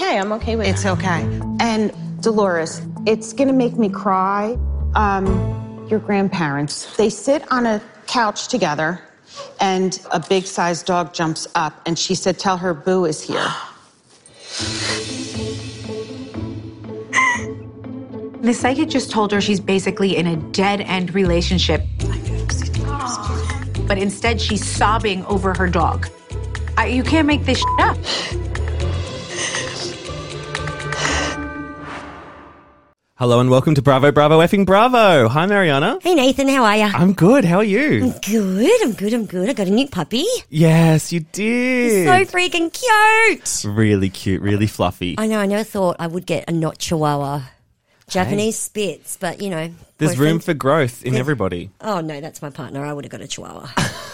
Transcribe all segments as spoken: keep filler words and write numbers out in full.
okay. I'm okay with it. It's okay. And Dolores, it's going to make me cry. Um, your grandparents, they sit on a couch together and a big-sized dog jumps up and she said, tell her Boo is here. Nisaya just told her she's basically in a dead-end relationship. But instead, she's sobbing over her dog. I, you can't make this shit up. Hello and welcome to Bravo, Bravo, effing Bravo. Hi, Mariana. Hey, Nathan, how are you? I'm good. How are you? I'm good, I'm good, I'm good. I got a new puppy. Yes, you did. So freaking cute. Really cute, really fluffy. I know, I never thought I would get a not chihuahua. Japanese Spitz, but, you know. There's boyfriend. room for growth in everybody. Oh, no, that's my partner. I would have got a chihuahua.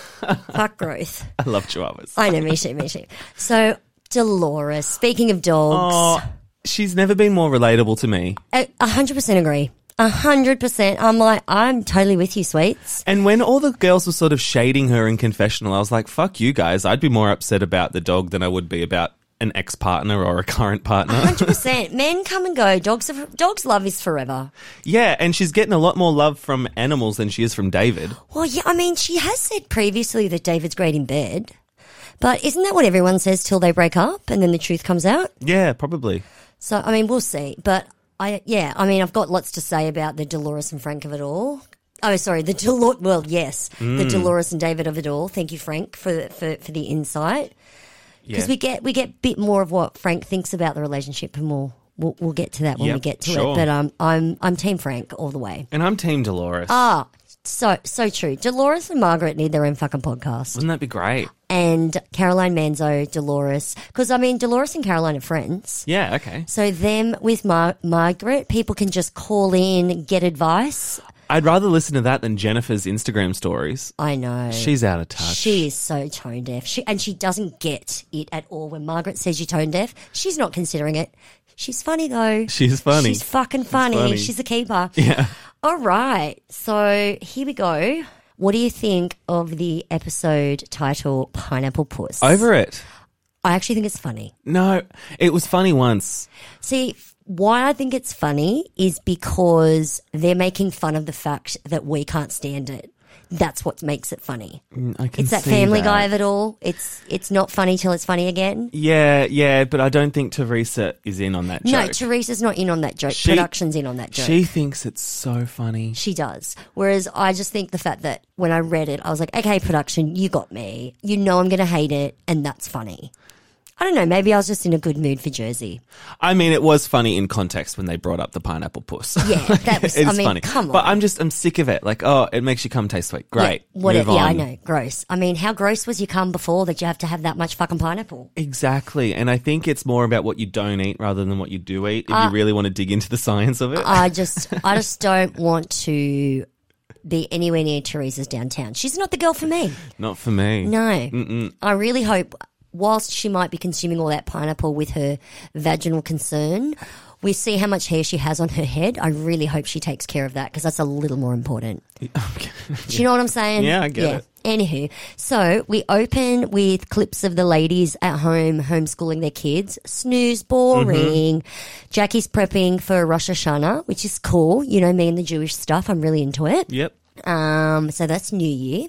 Fuck growth. I love chihuahuas. I know, me too, me too. So, Dolores, speaking of dogs. Oh, she's never been more relatable to me. A hundred percent agree. A hundred percent. I'm like, I'm totally with you, sweets. And when all the girls were sort of shading her in confessional, I was like, fuck you guys. I'd be more upset about the dog than I would be about an ex-partner or a current partner. A hundred percent. Men come and go. Dogs are, dogs' love is forever. Yeah, and she's getting a lot more love from animals than she is from David. Well, yeah, I mean, she has said previously that David's great in bed. But isn't that what everyone says till they break up and then the truth comes out? Yeah, probably. So, I mean, we'll see. But, I yeah, I mean, I've got lots to say about the Dolores and Frank of it all. Oh, sorry, the Dolores, well, yes, mm. the Dolores and David of it all. Thank you, Frank, for for, for the insight. Because yeah. we get we get a bit more of what Frank thinks about the relationship, and we'll we'll, we'll get to that when yep, we get to sure. it. But um, I'm I'm Team Frank all the way. And I'm Team Dolores. Ah, so so true. Dolores and Margaret need their own fucking podcast. Wouldn't that be great? And Caroline Manzo, Dolores, because I mean Dolores and Caroline are friends. Yeah, okay. So them with Mar- Margaret, people can just call in, get advice. I'd rather listen to that than Jennifer's Instagram stories. I know. She's out of touch. She is so tone deaf. She, and she doesn't get it at all. When Margaret says you're tone deaf, she's not considering it. She's funny, though. She's funny. She's fucking funny. funny. She's a keeper. Yeah. All right. So here we go. What do you think of the episode title, Pineapple Puss? Over it. I actually think it's funny. No, it was funny once. See, why I think it's funny is because they're making fun of the fact that we can't stand it. That's what makes it funny. Mm, I can it's that see Family that. Guy of it all. It's it's not funny till it's funny again. Yeah, yeah, but I don't think Teresa is in on that joke. No, Teresa's not in on that joke. She, Production's in on that joke. She thinks it's so funny. She does. Whereas I just think the fact that when I read it, I was like, okay, production, you got me. You know I'm going to hate it, and that's funny. I don't know, maybe I was just in a good mood for Jersey. I mean, it was funny in context when they brought up the pineapple puss. Yeah, that was, it's I mean, funny. come on. But I'm just, I'm sick of it. Like, oh, it makes your cum taste sweet. Great. Yeah, what Move it, yeah on. I know. Gross. I mean, how gross was your cum before that you have to have that much fucking pineapple? Exactly. And I think it's more about what you don't eat rather than what you do eat, if uh, you really want to dig into the science of it. I just, I just don't want to be anywhere near Teresa's downtown. She's not the girl for me. Not for me. No. Mm-mm. I really hope, whilst she might be consuming all that pineapple with her vaginal concern, we see how much hair she has on her head. I really hope she takes care of that because that's a little more important. Okay. Do you know what I'm saying? Yeah, I get yeah. it. Anywho, so we open with clips of the ladies at home homeschooling their kids. Snooze, boring. Mm-hmm. Jackie's prepping for Rosh Hashanah, which is cool. You know, me and the Jewish stuff. I'm really into it. Yep. Um, so that's New Year.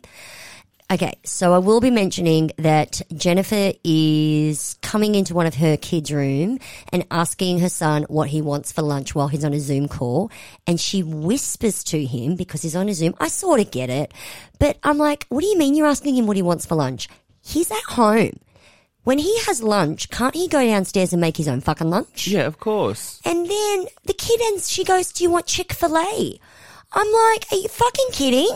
Okay, so I will be mentioning that Jennifer is coming into one of her kids' room and asking her son what he wants for lunch while he's on a Zoom call. And she whispers to him because he's on a Zoom. I sort of get it. But I'm like, what do you mean you're asking him what he wants for lunch? He's at home. When he has lunch, can't he go downstairs and make his own fucking lunch? Yeah, of course. And then the kid ends, she goes, do you want Chick-fil-A? I'm like, are you fucking kidding?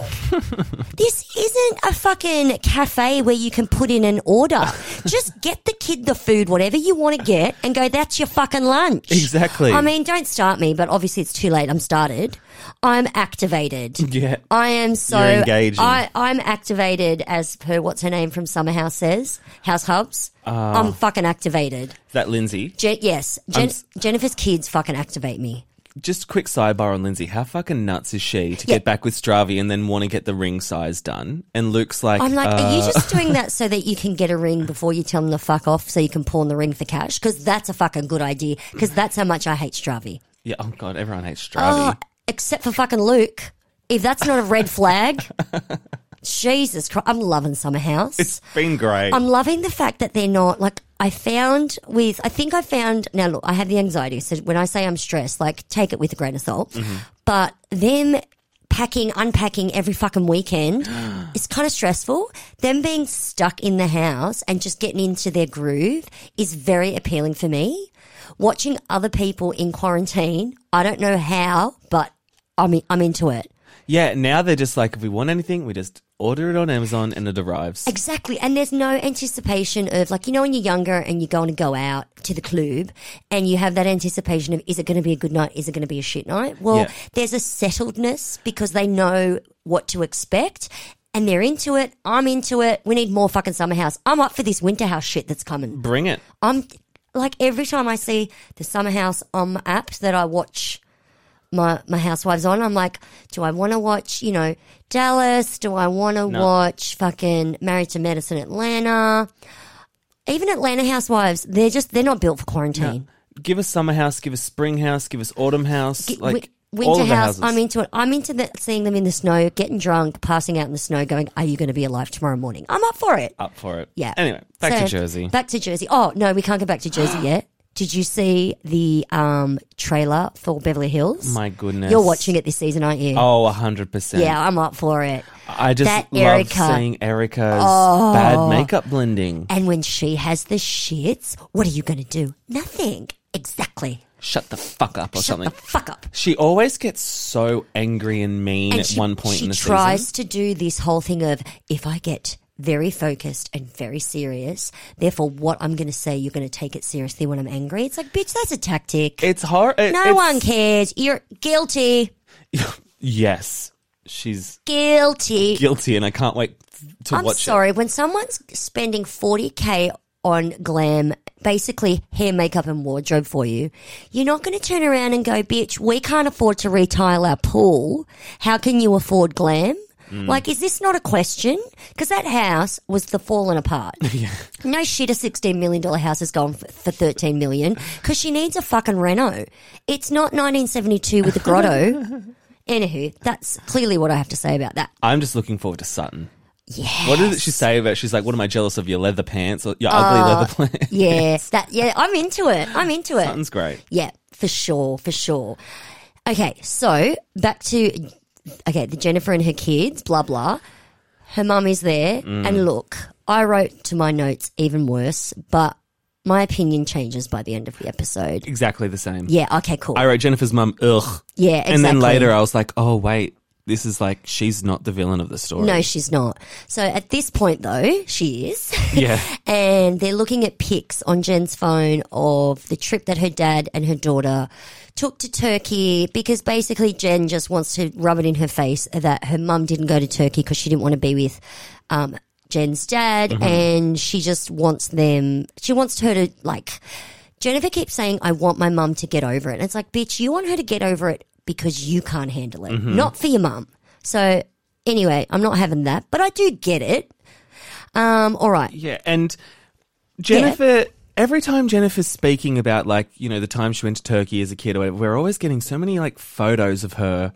This isn't a fucking cafe where you can put in an order. Just get the kid the food, whatever you want to get, and go, that's your fucking lunch. Exactly. I mean, don't start me, but obviously it's too late. I'm started. I'm activated. Yeah. I am so... You're engaging. I, I'm activated as per, what's her name from Summer House says? House Hubs. Uh, I'm fucking activated. That Lindsay. Je- yes. Jen- Jennifer's kids fucking activate me. just a quick sidebar on Lindsay. How fucking nuts is she to Yeah. get back with Stravi and then want to get the ring size done? And Luke's like, I'm like, uh, are you just doing that so that you can get a ring before you tell them to fuck off so you can pawn the ring for cash? Because that's a fucking good idea. Because that's how much I hate Stravi. yeah, oh God, everyone hates Stravi. Oh, except for fucking Luke. If that's not a red flag, Jesus Christ, I'm loving Summer House. It's been great. I'm loving the fact that they're not like I found with. I think I found now. Look, I have the anxiety, so when I say I'm stressed, like take it with a grain of salt. Mm-hmm. But them packing, unpacking every fucking weekend is kind of stressful. Them being stuck in the house and just getting into their groove is very appealing for me. Watching other people in quarantine, I don't know how, but I'm I'm into it. Yeah, now they're just like, if we want anything, we just order it on Amazon and it arrives. Exactly. And there's no anticipation of, like, you know, when you're younger and you're going to go out to the club and you have that anticipation of, is it going to be a good night? Is it going to be a shit night? Well, Yeah. there's a settledness because they know what to expect and they're into it. I'm into it. We need more fucking Summer House. I'm up for this Winter House shit that's coming. Bring it. I'm like, every time I see the Summer House on my app that I watch my my housewives on, I'm like, do I want to watch, you know, Dallas? Do I want to No. watch fucking Married to Medicine Atlanta? Even Atlanta housewives, they're just, they're not built for quarantine. Give us Summer House, give us Spring House, give us Autumn House. G- like wi- all Winter of the House, houses. I'm into it. I'm into the, seeing them in the snow, getting drunk, passing out in the snow, going, are you going to be alive tomorrow morning? I'm up for it. Up for it. Yeah. Anyway, back So, to Jersey. Back to Jersey. Oh, no, we can't go back to Jersey yet. Did you see the um, trailer for Beverly Hills? My goodness. You're watching it this season, aren't you? Oh, one hundred percent. Yeah, I'm up for it. I just that love Erica. Oh. seeing Erica's bad makeup blending. And when she has the shits, what are you going to do? Nothing. Exactly. Shut the fuck up or Shut something. the fuck up. She always gets so angry and mean And at she, one point she in the tries season. to do this whole thing of, if I get very focused and very serious, therefore what I'm going to say, you're going to take it seriously when I'm angry. It's like, bitch, that's a tactic. It's hard. no one cares. You're guilty. Yes. She's Guilty. guilty and I can't wait to I'm watch sorry, when someone's spending forty K on glam, basically hair, makeup and wardrobe for you, you're not going to turn around and go, bitch, we can't afford to retile our pool. How can you afford glam? Mm. Like, is this not a question? Because that house was the falling apart. Yeah. No shit, a sixteen million dollars house is going for, for thirteen million dollars because she needs a fucking reno. It's not nineteen seventy-two with the grotto. Anywho, that's clearly what I have to say about that. I'm just looking forward to Sutton. Yeah. What did she say about? She's like, "What am I jealous of? Your leather pants or your ugly leather pants?" Yeah, that. Yeah, I'm into it. I'm into it. Sutton's great. Yeah, for sure, for sure. Okay, so back to okay, the Jennifer and her kids, blah blah. Her mum is there, Mm. and look, I wrote to my notes even worse, but my opinion changes by the end of the episode. Exactly the same. Yeah. Okay. Cool. I wrote Jennifer's mum, ugh. yeah. Exactly. And then later I was like, oh, wait, this is like, she's not the villain of the story. No, she's not. So at this point, though, she is. Yeah. And they're looking at pics on Jen's phone of the trip that her dad and her daughter took to Turkey because basically Jen just wants to rub it in her face that her mum didn't go to Turkey because she didn't want to be with um, Jen's dad, Mm-hmm. and she just wants them, she wants her to, like, Jennifer keeps saying, I want my mum to get over it. And it's like, bitch, you want her to get over it because you can't handle it, Mm-hmm. not for your mum. So anyway, I'm not having that, but I do get it. Um, all right. Yeah, and Jennifer, every time Jennifer's speaking about, like, you know, the time she went to Turkey as a kid or whatever, we're always getting so many, like, photos of her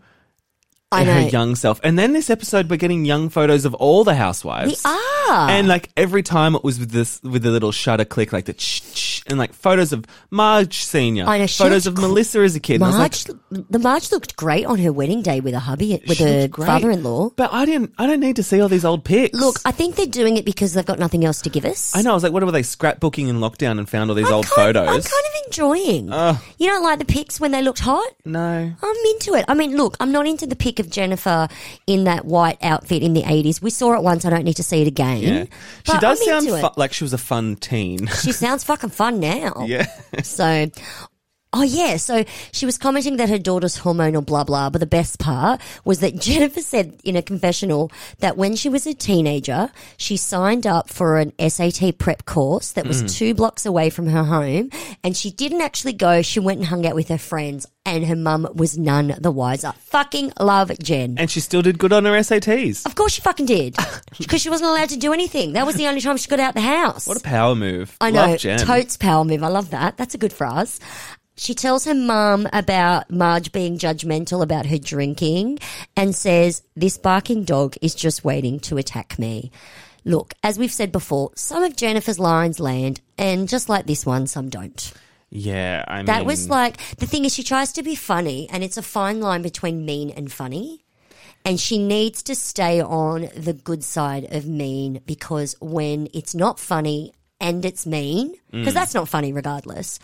I and know. her young self. And then this episode, we're getting young photos of all the housewives. We are. And, like, every time it was with this, with the little shutter click, like the ch ch, and, like, photos of Marge Senior. I know, she Photos looked of Melissa as a kid. And I was Marge, like, the Marge looked great on her wedding day with her hubby, with she her looked great. father-in-law. But I didn't, I don't need to see all these old pics. Look, I think they're doing it because they've got nothing else to give us. I know. I was like, what were they scrapbooking in lockdown and found all these I'm old kind, photos? I'm kind of enjoying. You don't like the pics when they looked hot? No. I'm into it. I mean, look, I'm not into the pic of Jennifer in that white outfit in the eighties. We saw it once. I don't need to see it again. Yeah. She But does I'm sound into fu- it. like she was a fun teen. She sounds fucking fun now. Yeah. So, Oh, yeah. So she was commenting that her daughter's hormonal blah, blah. But the best part was that Jennifer said in a confessional that when she was a teenager, she signed up for an S A T prep course that was mm. two blocks away from her home. And she didn't actually go. She went and hung out with her friends. And her mum was none the wiser. Fucking love Jen. And she still did good on her S A Ts. Of course she fucking did. Because she wasn't allowed to do anything. That was the only time she got out the house. What a power move. I know. Love Jen. Totes power move. I love that. That's a good phrase. She tells her mum about Marge being judgmental about her drinking and says, this barking dog is just waiting to attack me. Look, as we've said before, some of Jennifer's lines land, and just like this one, some don't. Yeah, I mean... That was like, the thing is she tries to be funny, and it's a fine line between mean and funny. And she needs to stay on the good side of mean, because when it's not funny and it's mean, because mm. that's not funny regardless...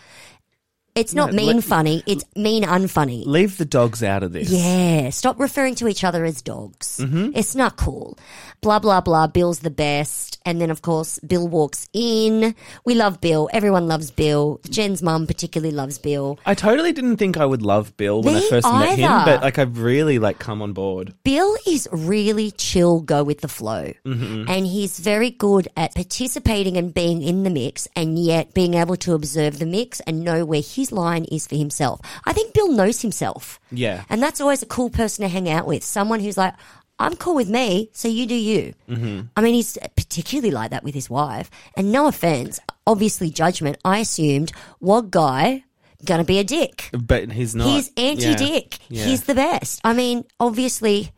It's not no, mean let, funny, it's mean unfunny. Leave the dogs out of this. Yeah, stop referring to each other as dogs. Mm-hmm. It's not cool. Blah, blah, blah, Bill's the best. And then, of course, Bill walks in. We love Bill. Everyone loves Bill. Jen's mum particularly loves Bill. I totally didn't think I would love Bill when Me I first either. met him, but like I've really like come on board. Bill is really chill, go with the flow. Mm-hmm. And he's very good at participating and being in the mix, and yet being able to observe the mix and know where his line is for himself. I think Bill knows himself. Yeah. And that's always a cool person to hang out with. Someone who's like, I'm cool with me, so you do you. Mm-hmm. I mean, he's particularly like that with his wife. And no offense, obviously judgment, I assumed, what guy gonna be a dick? But he's not. He's anti-dick. Yeah. Yeah. He's the best. I mean, obviously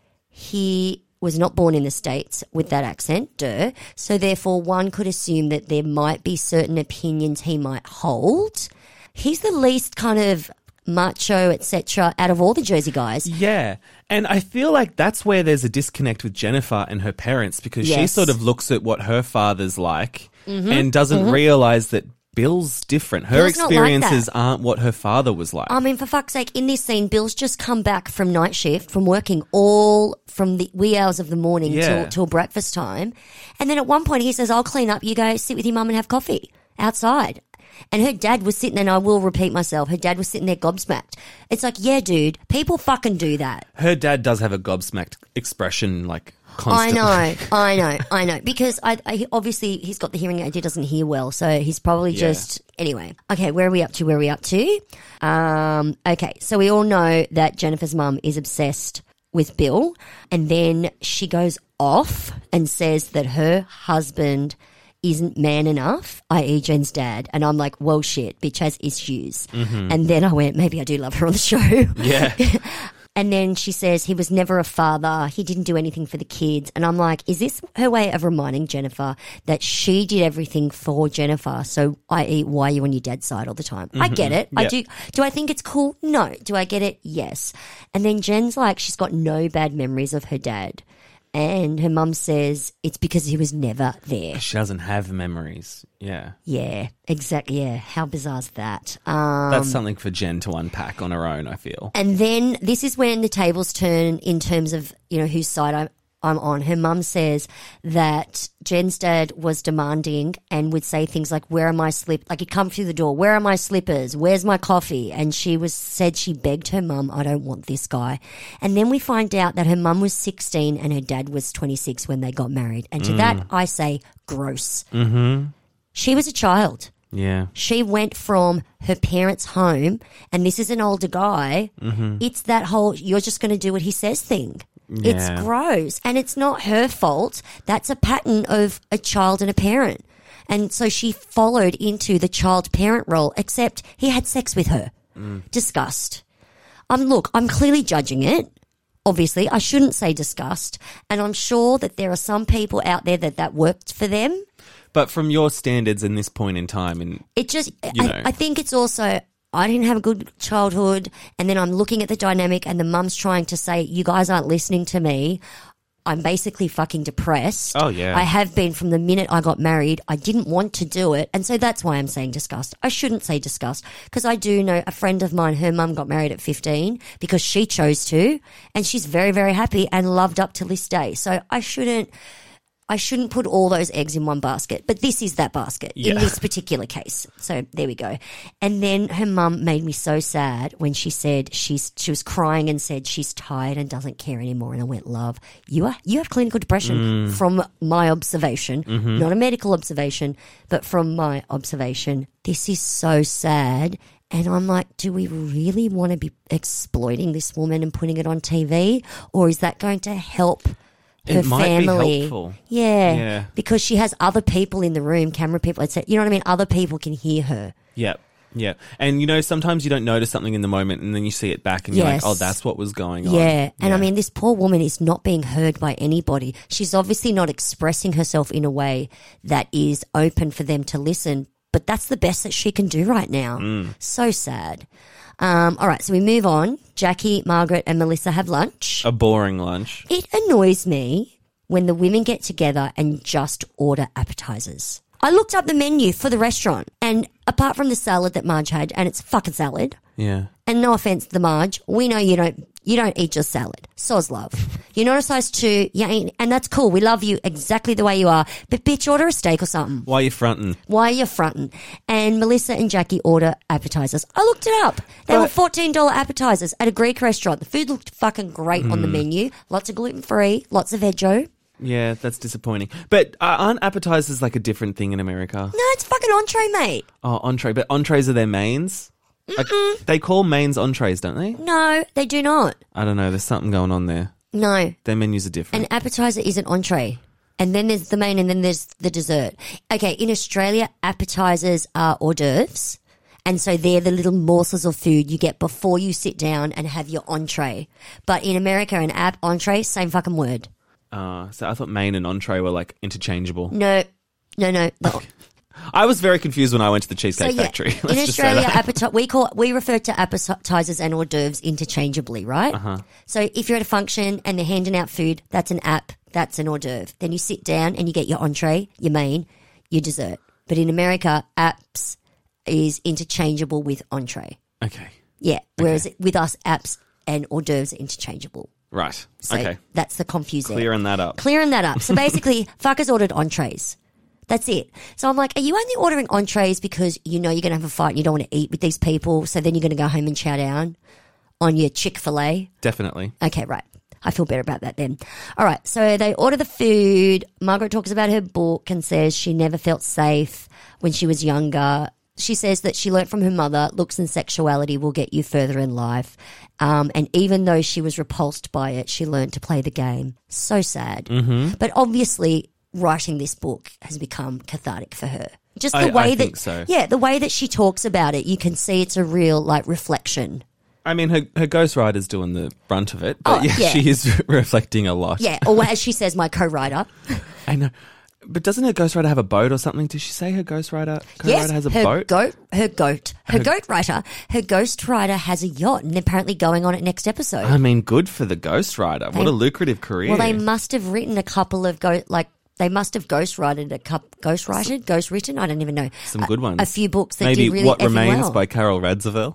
he was not born in the States with that accent, duh. So therefore one could assume that there might be certain opinions he might hold. He's the least kind of macho, et cetera, out of all the Jersey guys. Yeah. And I feel like that's where there's a disconnect with Jennifer and her parents, because yes. she sort of looks at what her father's like mm-hmm. and doesn't mm-hmm. realise that Bill's different. Her Bill's experiences not like aren't what her father was like. I mean, for fuck's sake, in this scene, Bill's just come back from night shift, from working all from the wee hours of the morning yeah. till, till breakfast time. And then at one point he says, I'll clean up, you go sit with your mum and have coffee outside. And her dad was sitting there, and I will repeat myself, her dad was sitting there gobsmacked. It's like, yeah, dude, people fucking do that. Her dad does have a gobsmacked expression, like, constantly. I know, I know, I know. Because I, I obviously he's got the hearing aid, he doesn't hear well, so he's probably Yeah. just... Anyway, okay, where are we up to, where are we up to? Um, okay, so we all know that Jennifer's mum is obsessed with Bill, and then she goes off and says that her husband isn't man enough, that is. Jen's dad. And I'm like, well, shit, bitch has issues. Mm-hmm. And then I went, maybe I do love her on the show. Yeah. And then she says he was never a father. He didn't do anything for the kids. And I'm like, is this her way of reminding Jennifer that she did everything for Jennifer? So, that is, why are you on your dad's side all the time? Mm-hmm. I get it. Yep. I do. Do I think it's cool? No. Do I get it? Yes. And then Jen's like, she's got no bad memories of her dad. And her mum says it's because he was never there. She doesn't have memories. Yeah. Yeah, exactly. Yeah, how bizarre is that? Um, That's something for Jen to unpack on her own, I feel. And then this is when the tables turn in terms of, you know, whose side I'm, I'm on. Her mum says that Jen's dad was demanding and would say things like, where are my slippers? Like he'd come through the door, where are my slippers? Where's my coffee? And she was said she begged her mum, I don't want this guy. And then we find out that her mum was sixteen and her dad was twenty-six when they got married. And to mm. that I say, gross. Mm-hmm. She was a child. Yeah. She went from her parents' home, and this is an older guy. Mm-hmm. It's that whole, you're just going to do what he says thing. Yeah. It's gross. And it's not her fault. That's a pattern of a child and a parent. And so she followed into the child-parent role, except he had sex with her. Mm. Disgust. Um, look, I'm clearly judging it. Obviously, I shouldn't say disgust. And I'm sure that there are some people out there that that worked for them. But from your standards in this point in time, and it just, you know. I, I think it's also, I didn't have a good childhood, and then I'm looking at the dynamic, and the mum's trying to say, you guys aren't listening to me. I'm basically fucking depressed. Oh, yeah. I have been from the minute I got married. I didn't want to do it, and so that's why I'm saying disgust. I shouldn't say disgust, because I do know a friend of mine, her mum got married at fifteen because she chose to, and she's very, very happy and loved up to this day. So I shouldn't... I shouldn't put all those eggs in one basket, but this is that basket Yeah. in this particular case. So there we go. And then her mum made me so sad when she said she's she was crying and said she's tired and doesn't care anymore. And I went, love, you are you have clinical depression Mm. from my observation, Mm-hmm. not a medical observation, but from my observation. This is so sad. And I'm like, do we really want to be exploiting this woman and putting it on T V? Or is that going to help her It might be family? helpful. Yeah, Yeah. because she has other people in the room, camera people, et cetera. You know what I mean? Other people can hear her. Yeah. Yeah. And, you know, sometimes you don't notice something in the moment and then you see it back and you're Yes. like, oh, that's what was going on. Yeah. And I mean, this poor woman is not being heard by anybody. She's obviously not expressing herself in a way that is open for them to listen, but that's the best that she can do right now. Mm. So sad. Um, all right, so we move on. Jackie, Margaret, and Melissa have lunch. A boring lunch. It annoys me when the women get together and just order appetizers. I looked up the menu for the restaurant, and apart from the salad that Marge had, and it's fucking salad, Yeah. and no offense to Marge, we know you don't you don't eat just salad. Soz love. You're not a size two, you ain't, and that's cool. We love you exactly the way you are. But bitch, order a steak or something. Why are you fronting? Why are you fronting? And Melissa and Jackie order appetizers. I looked it up. They were But- fourteen dollars appetizers at a Greek restaurant. The food looked fucking great on the Hmm. menu. Lots of gluten-free, lots of veggie. Yeah, that's disappointing. But uh, aren't appetizers like a different thing in America? No, it's fucking entree, mate. Oh, entree. But entrees are their mains? Like, they call mains entrees, don't they? No, they do not. I don't know. There's something going on there. No. Their menus are different. An appetizer is an entree. And then there's the main and then there's the dessert. Okay, in Australia, appetizers are hors d'oeuvres. And so they're the little morsels of food you get before you sit down and have your entree. But in America, an app entree, same fucking word. Uh, so I thought main and entree were like interchangeable. No, no, no. no. I was very confused when I went to the So Cheesecake yeah, Factory. Let's in just say Australia, that. appeti- we call we refer to appetizers and hors d'oeuvres interchangeably, right? Uh-huh. So if you're at a function and they're handing out food, that's an app, that's an hors d'oeuvre. Then you sit down and you get your entree, your main, your dessert. But in America, apps is interchangeable with entree. Okay. Yeah, whereas with us, apps and hors d'oeuvres are interchangeable. Right. So okay. that's the confuse there. Clearing that up. Clearing that up. So basically, fuckers ordered entrees. That's it. So I'm like, are you only ordering entrees because you know you're going to have a fight and you don't want to eat with these people, so then you're going to go home and chow down on your Chick-fil-A? Definitely. Okay, right. I feel better about that then. All right, so they order the food. Margaret talks about her book and says she never felt safe when she was younger. She says that she learnt from her mother, looks and sexuality will get you further in life. Um, and even though she was repulsed by it, she learned to play the game. So sad. Mm-hmm. But obviously, writing this book has become cathartic for her. Just the I- way I that, think so. yeah, the way that she talks about it, you can see it's a real like reflection. I mean, her, her ghostwriter's doing the brunt of it, but Oh, yeah, yeah. she is reflecting a lot. Yeah, or as she says, my co-writer. I know. But doesn't her ghostwriter have a boat or something? Did she say her ghostwriter co-writer Yes, has a her boat? goat, her goat, her goat writer, her ghost writer has a yacht, and they're apparently going on it next episode. I mean, good for the ghostwriter. What a lucrative career. Well, they must have written a couple of go like they must have ghostwritten a couple ghostwritten, ghost written. I don't even know. Some a, good ones. A few books that Maybe did really What effing Remains well. by Carol Radziwill.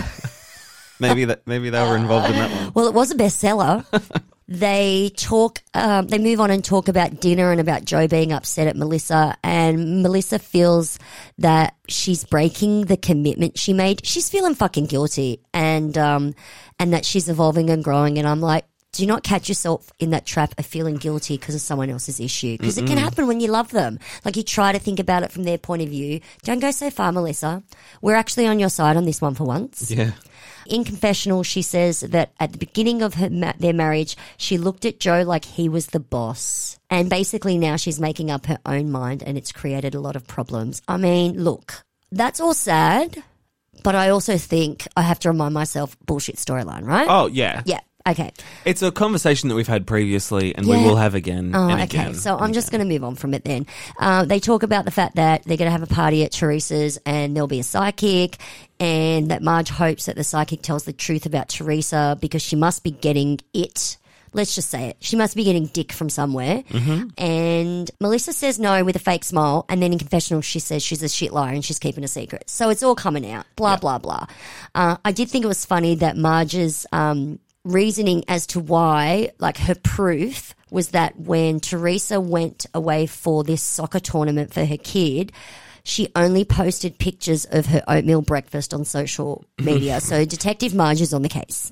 maybe that maybe they were involved in that one. Well, it was a bestseller. They talk, um, they move on and talk about dinner and about Joe being upset at Melissa. And Melissa feels that she's breaking the commitment she made. She's feeling fucking guilty, and um, and that she's evolving and growing. And I'm like, do not catch yourself in that trap of feeling guilty because of someone else's issue. Because it can happen when you love them. Like you try to think about it from their point of view. Don't go so far, Melissa. We're actually on your side on this one for once. Yeah. In confessional, she says that at the beginning of her ma- their marriage, she looked at Joe like he was the boss. And basically now she's making up her own mind and it's created a lot of problems. I mean, look, that's all sad, but I also think I have to remind myself bullshit storyline, right? Oh, yeah. Yeah, okay. It's a conversation that we've had previously and Yeah. we will have again Oh, and okay. again. So I'm just going to move on from it then. Uh, they talk about the fact that they're going to have a party at Teresa's and there'll be a psychic, and that Marge hopes that the psychic tells the truth about Teresa because she must be getting it. Let's just say it. She must be getting dick from somewhere. Mm-hmm. And Melissa says no with a fake smile. And then in confessional, she says she's a shit liar and she's keeping a secret. So it's all coming out. Blah, blah, blah. Uh, I did think it was funny that Marge's um, reasoning as to why, like her proof was that when Teresa went away for this soccer tournament for her kid, she only posted pictures of her oatmeal breakfast on social media. So Detective Marge is on the case.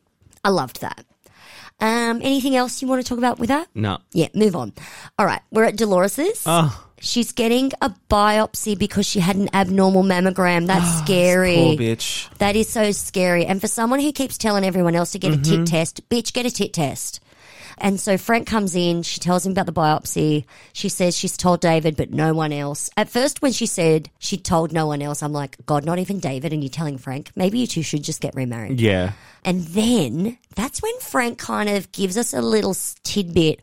I loved that. Um, anything else you want to talk about with that? No. Yeah, move on. All right, we're at Dolores's. Oh. She's getting a biopsy because she had an abnormal mammogram. That's Oh, scary. Poor bitch. That is so scary. And for someone who keeps telling everyone else to get Mm-hmm. a tit test, bitch, get a tit test. And so Frank comes in, she tells him about the biopsy. She says she's told David, but no one else. At first, when she said she told no one else, I'm like, God, not even David, and you're telling Frank, maybe you two should just get remarried. Yeah. And then that's when Frank kind of gives us a little tidbit.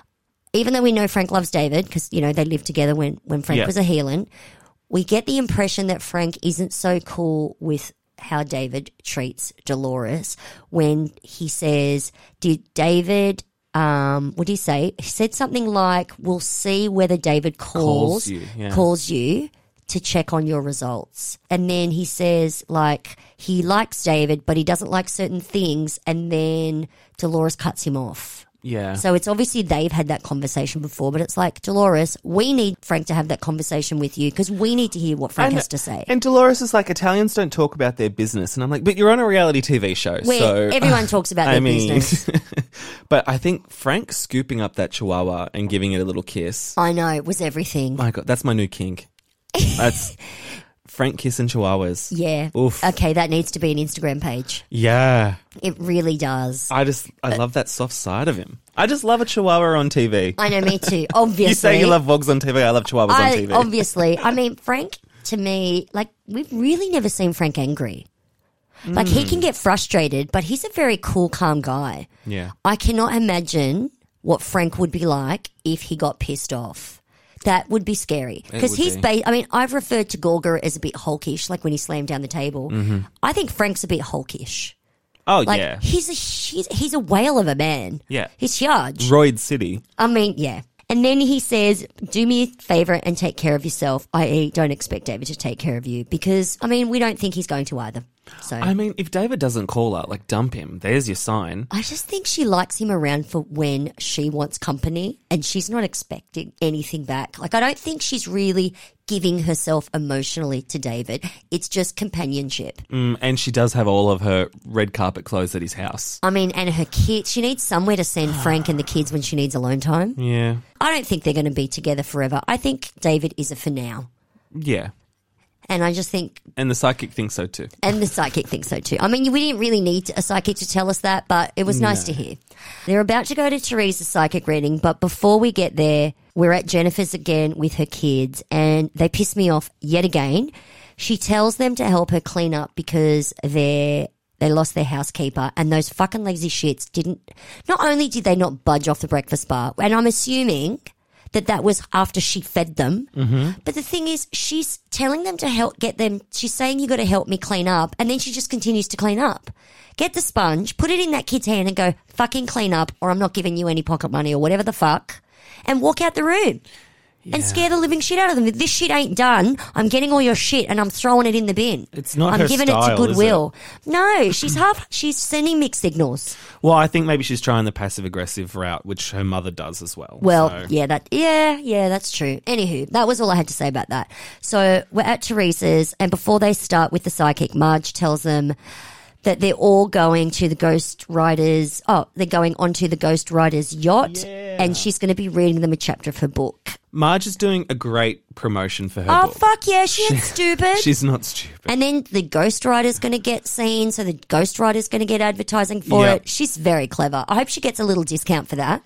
Even though we know Frank loves David, because, you know, they lived together when, when Frank Yeah. was a healing, we get the impression that Frank isn't so cool with how David treats Dolores when he says, did David, um, what did he say? He said something like, we'll see whether David calls, Calls you, yeah. calls you to check on your results. And then he says, like, he likes David, but he doesn't like certain things. And then Dolores cuts him off. Yeah. So it's obviously they've had that conversation before, but it's like, Dolores, we need Frank to have that conversation with you because we need to hear what Frank And- has to say. And Dolores is like, Italians don't talk about their business. And I'm like, but you're on a reality T V show. Where so everyone talks about I their mean, business. But I think Frank scooping up that chihuahua and giving it a little kiss. I know, it was everything. My God, that's my new kink. That's Frank kissing chihuahuas. Yeah. Oof. Okay, that needs to be an Instagram page. Yeah. It really does. I just, I love that soft side of him. I just love a chihuahua on T V. I know, me too. Obviously. You say you love Vogs on T V, I love chihuahuas I, on T V. Obviously. I mean, Frank, to me, like, we've really never seen Frank angry. Like, he can get frustrated, but he's a very cool, calm guy. Yeah. I cannot imagine what Frank would be like if he got pissed off. That would be scary. Because would he's, be. ba- I mean, I've referred to Gorga as a bit hulkish, like when he slammed down the table. Mm-hmm. I think Frank's a bit hulkish. Oh, Like, yeah. he's a he's, he's a whale of a man. Yeah. He's huge. Royd City. I mean, yeah. And then he says, do me a favour and take care of yourself, that is don't expect David to take care of you. Because, I mean, we don't think he's going to either. So I mean, if David doesn't call her, like, dump him. There's your sign. I just think she likes him around for when she wants company and she's not expecting anything back. Like, I don't think she's really giving herself emotionally to David. It's just companionship. Mm, and she does have all of her red carpet clothes at his house. I mean, and her kids, she needs somewhere to send Frank and the kids when she needs alone time. Yeah. I don't think they're going to be together forever. I think David is a for now. Yeah. And I just think, And the psychic thinks so too. and the psychic thinks so too. I mean, we didn't really need a psychic to tell us that, but it was nice to hear. They're about to go to Teresa's psychic reading, but before we get there, we're at Jennifer's again with her kids, and they piss me off yet again. She tells them to help her clean up because they're they lost their housekeeper, and those fucking lazy shits didn't. Not only did they not budge off the breakfast bar, and I'm assuming that that was after she fed them. Mm-hmm. But the thing is, she's telling them to help get them. She's saying, you got to help me clean up. And then she just continues to clean up. Get the sponge, put it in that kid's hand and go, fucking clean up or I'm not giving you any pocket money or whatever the fuck. And walk out the room. And scare the living shit out of them. If this shit ain't done, I'm getting all your shit and I'm throwing it in the bin. It's not I'm her giving it style, to is Goodwill. No, she's half. She's sending mixed signals. Well, I think maybe she's trying the passive aggressive route, which her mother does as well. Well, so. yeah, that yeah, yeah, that's true. Anywho, that was all I had to say about that. So we're at Teresa's, and before they start with the psychic, Marge tells them that they're all going to the Ghost Riders. Oh, they're going onto the Ghost Riders yacht, and she's going to be reading them a chapter of her book. Marge is doing a great promotion for her Oh book. fuck yeah, she ain't stupid. She's not stupid. And then the Ghost Rider's going to get seen, so the Ghost Rider's going to get advertising for Yep. it. She's very clever. I hope she gets a little discount for that.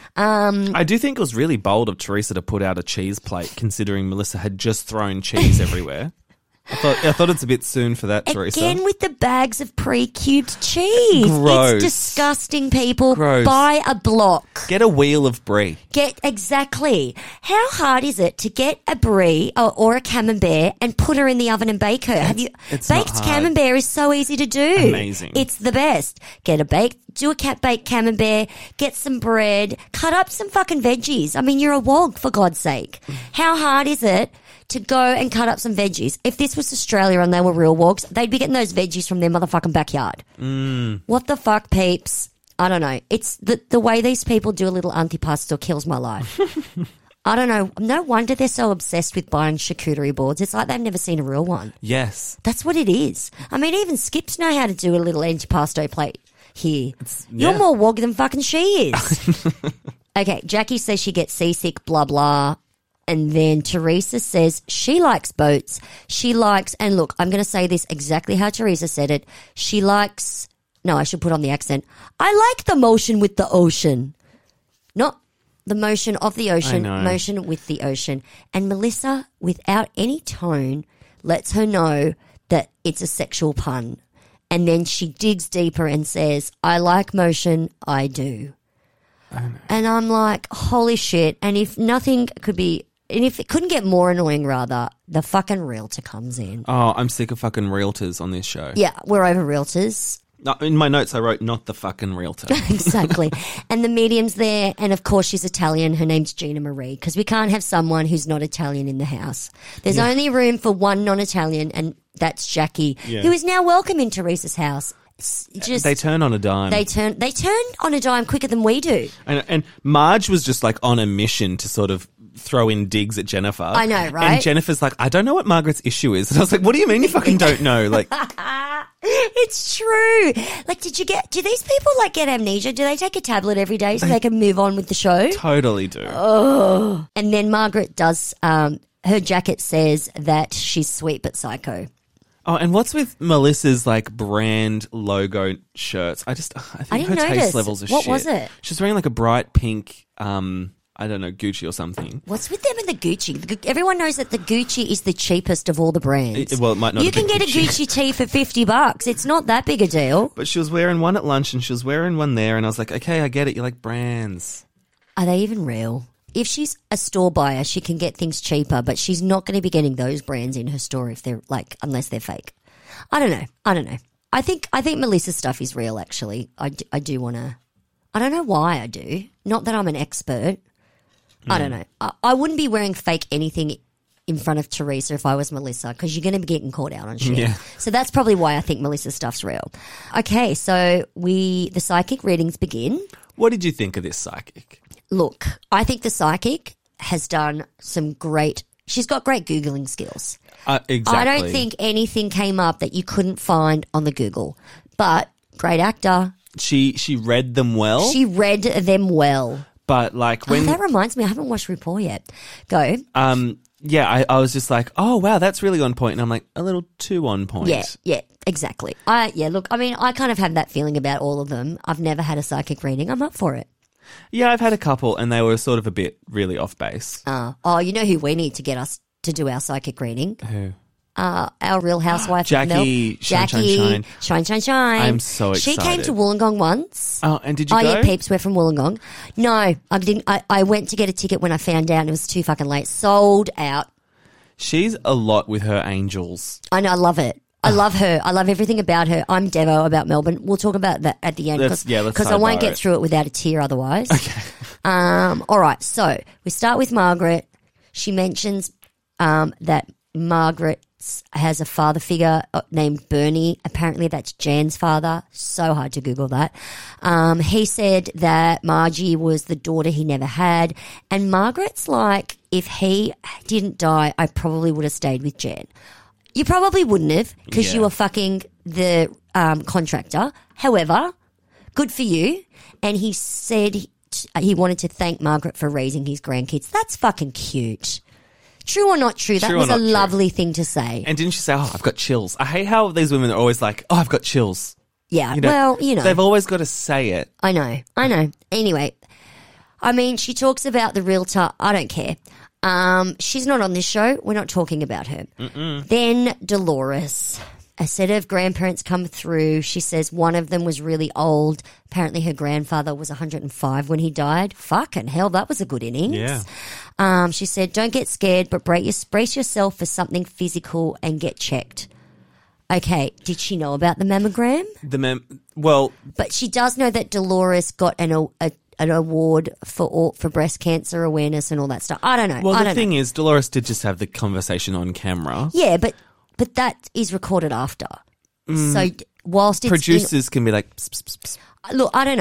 I do think it was really bold of Teresa to put out a cheese plate, considering Melissa had just thrown cheese everywhere. I thought I thought it's a bit soon for that, Teresa. Again with the bags of pre-cubed cheese. Gross. It's disgusting, people. Gross. Buy a block. Get a wheel of brie. Get exactly. How hard is it to get a brie or, or a camembert and put her in the oven and bake her? Have you it's not baked hard. camembert is so easy to do. Amazing. It's the best. Get a bake, do a cat baked camembert, get some bread, cut up some fucking veggies. I mean, you're a wog for God's sake. How hard is it to go and cut up some veggies? If this was Australia and they were real wogs, they'd be getting those veggies from their motherfucking backyard. Mm. What the fuck, peeps? I don't know. It's the the way these people do a little antipasto kills my life. I don't know. No wonder they're so obsessed with buying charcuterie boards. It's like they've never seen a real one. Yes. That's what it is. I mean, even Skips know how to do a little antipasto plate here. yeah. You're more wog than fucking she is. Okay, Jackie says she gets seasick, blah, blah. And then Teresa says she likes boats. She likes, and look, I'm going to say this exactly how Teresa said it. She likes, no, I should put on the accent. I like the motion with the ocean. Not the motion of the ocean, motion with the ocean. And Melissa, without any tone, lets her know that it's a sexual pun. And then she digs deeper and says, I like motion, I do. I and I'm like, holy shit. And if nothing could be, and if it couldn't get more annoying, rather, the fucking realtor comes in. Oh, I'm sick of fucking realtors on this show. Yeah, we're over realtors. No, in my notes, I wrote, not the fucking realtor. Exactly. And the medium's there, and of course she's Italian. Her name's Gina Marie, because we can't have someone who's not Italian in the house. There's yeah. only room for one non-Italian, and that's Jackie, yeah. who is now welcome in Teresa's house. Just, they turn on a dime. They turn They turn on a dime quicker than we do. And, and Marge was just like on a mission to sort of throw in digs at Jennifer. I know, right? And Jennifer's like, I don't know what Margaret's issue is. And I was like, what do you mean you fucking don't know? Like, it's true. Like, did you get, do these people like get amnesia? Do they take a tablet every day so they can move on with the show? Totally do. Oh. And then Margaret does, um, her jacket says that she's sweet but psycho. Oh, and what's with Melissa's like brand logo shirts? I just, I think I her notice. taste levels are what shit. What was it? She's wearing like a bright pink, um, I don't know, Gucci or something. What's with them and the Gucci? The, everyone knows that the Gucci is the cheapest of all the brands. It, well, it might not. You can get Gucci. a Gucci tee for fifty bucks. It's not that big a deal. But she was wearing one at lunch and she was wearing one there, and I was like, okay, I get it. You like brands. Are they even real? If she's a store buyer, she can get things cheaper, but she's not going to be getting those brands in her store if they're like, unless they're fake. I don't know. I don't know. I think I think Melissa's stuff is real. Actually, I do, I do want to. I don't know why I do. Not that I'm an expert. I don't know. I, I wouldn't be wearing fake anything in front of Teresa if I was Melissa, because you're going to be getting caught out on shit. Yeah. So that's probably why I think Melissa's stuff's real. Okay, so we the psychic readings begin. What did you think of this psychic? Look, I think the psychic has done some great. She's got great Googling skills. Uh, exactly. I don't think anything came up that you couldn't find on the Google, but great actor. She she read them well. She read them well. But like when oh, that reminds me, I haven't watched RuPaul yet. Go. Um. Yeah, I, I was just like, oh wow, that's really on point, and I'm like a little too on point. Yeah. Yeah. Exactly. I yeah. Look, I mean, I kind of have that feeling about all of them. I've never had a psychic reading. I'm up for it. Yeah, I've had a couple, and they were sort of a bit really off base. Uh, oh, you know who we need to get us to do our psychic reading? Who? Uh, our Real Housewife Jackie, of shine, Jackie, shine, shine, shine, shine, shine. I'm so excited. She came to Wollongong once. Oh, and did you oh, go? Oh yeah, peeps, we're from Wollongong. No, I didn't. I, I went to get a ticket when I found out, and it was too fucking late. Sold out. She's a lot with her angels. I know. I love it. I love her. I love everything about her. I'm Devo about Melbourne. We'll talk about that at the end. Let's, yeah, let's Because I won't get it. through it without a tear otherwise. Okay. um. All right. So we start with Margaret. She mentions um, that Margaret has a father figure named Bernie. Apparently that's Jan's father. So hard to Google that. Um, he said that Margie was the daughter he never had. And Margaret's like, if he didn't die, I probably would have stayed with Jan. You probably wouldn't have, because yeah. you were fucking the um, contractor. However, good for you. And he said he, he wanted to thank Margaret for raising his grandkids. That's fucking cute. True or not true, that true was a true. lovely thing to say. And didn't she say, oh, I've got chills? I hate how these women are always like, oh, I've got chills. Yeah, you know, well, you know. They've always got to say it. I know, I know. Anyway, I mean, she talks about the realtor. I don't care. Um, she's not on this show. We're not talking about her. Mm-mm. Then Dolores. A set of grandparents come through. She says one of them was really old. Apparently her grandfather was one hundred five when he died. Fucking hell, that was a good innings. Yeah. Um, she said, don't get scared, but brace yourself for something physical and get checked. Okay, did she know about the mammogram? The mem- well, But she does know that Dolores got an a, an award for all, for breast cancer awareness and all that stuff. I don't know. well, I the don't thing know. is, Dolores did just have the conversation on camera. Yeah, but but that is recorded after. So whilst it's in- Producers can be like, pss, pss, pss, pss. look, I don't know.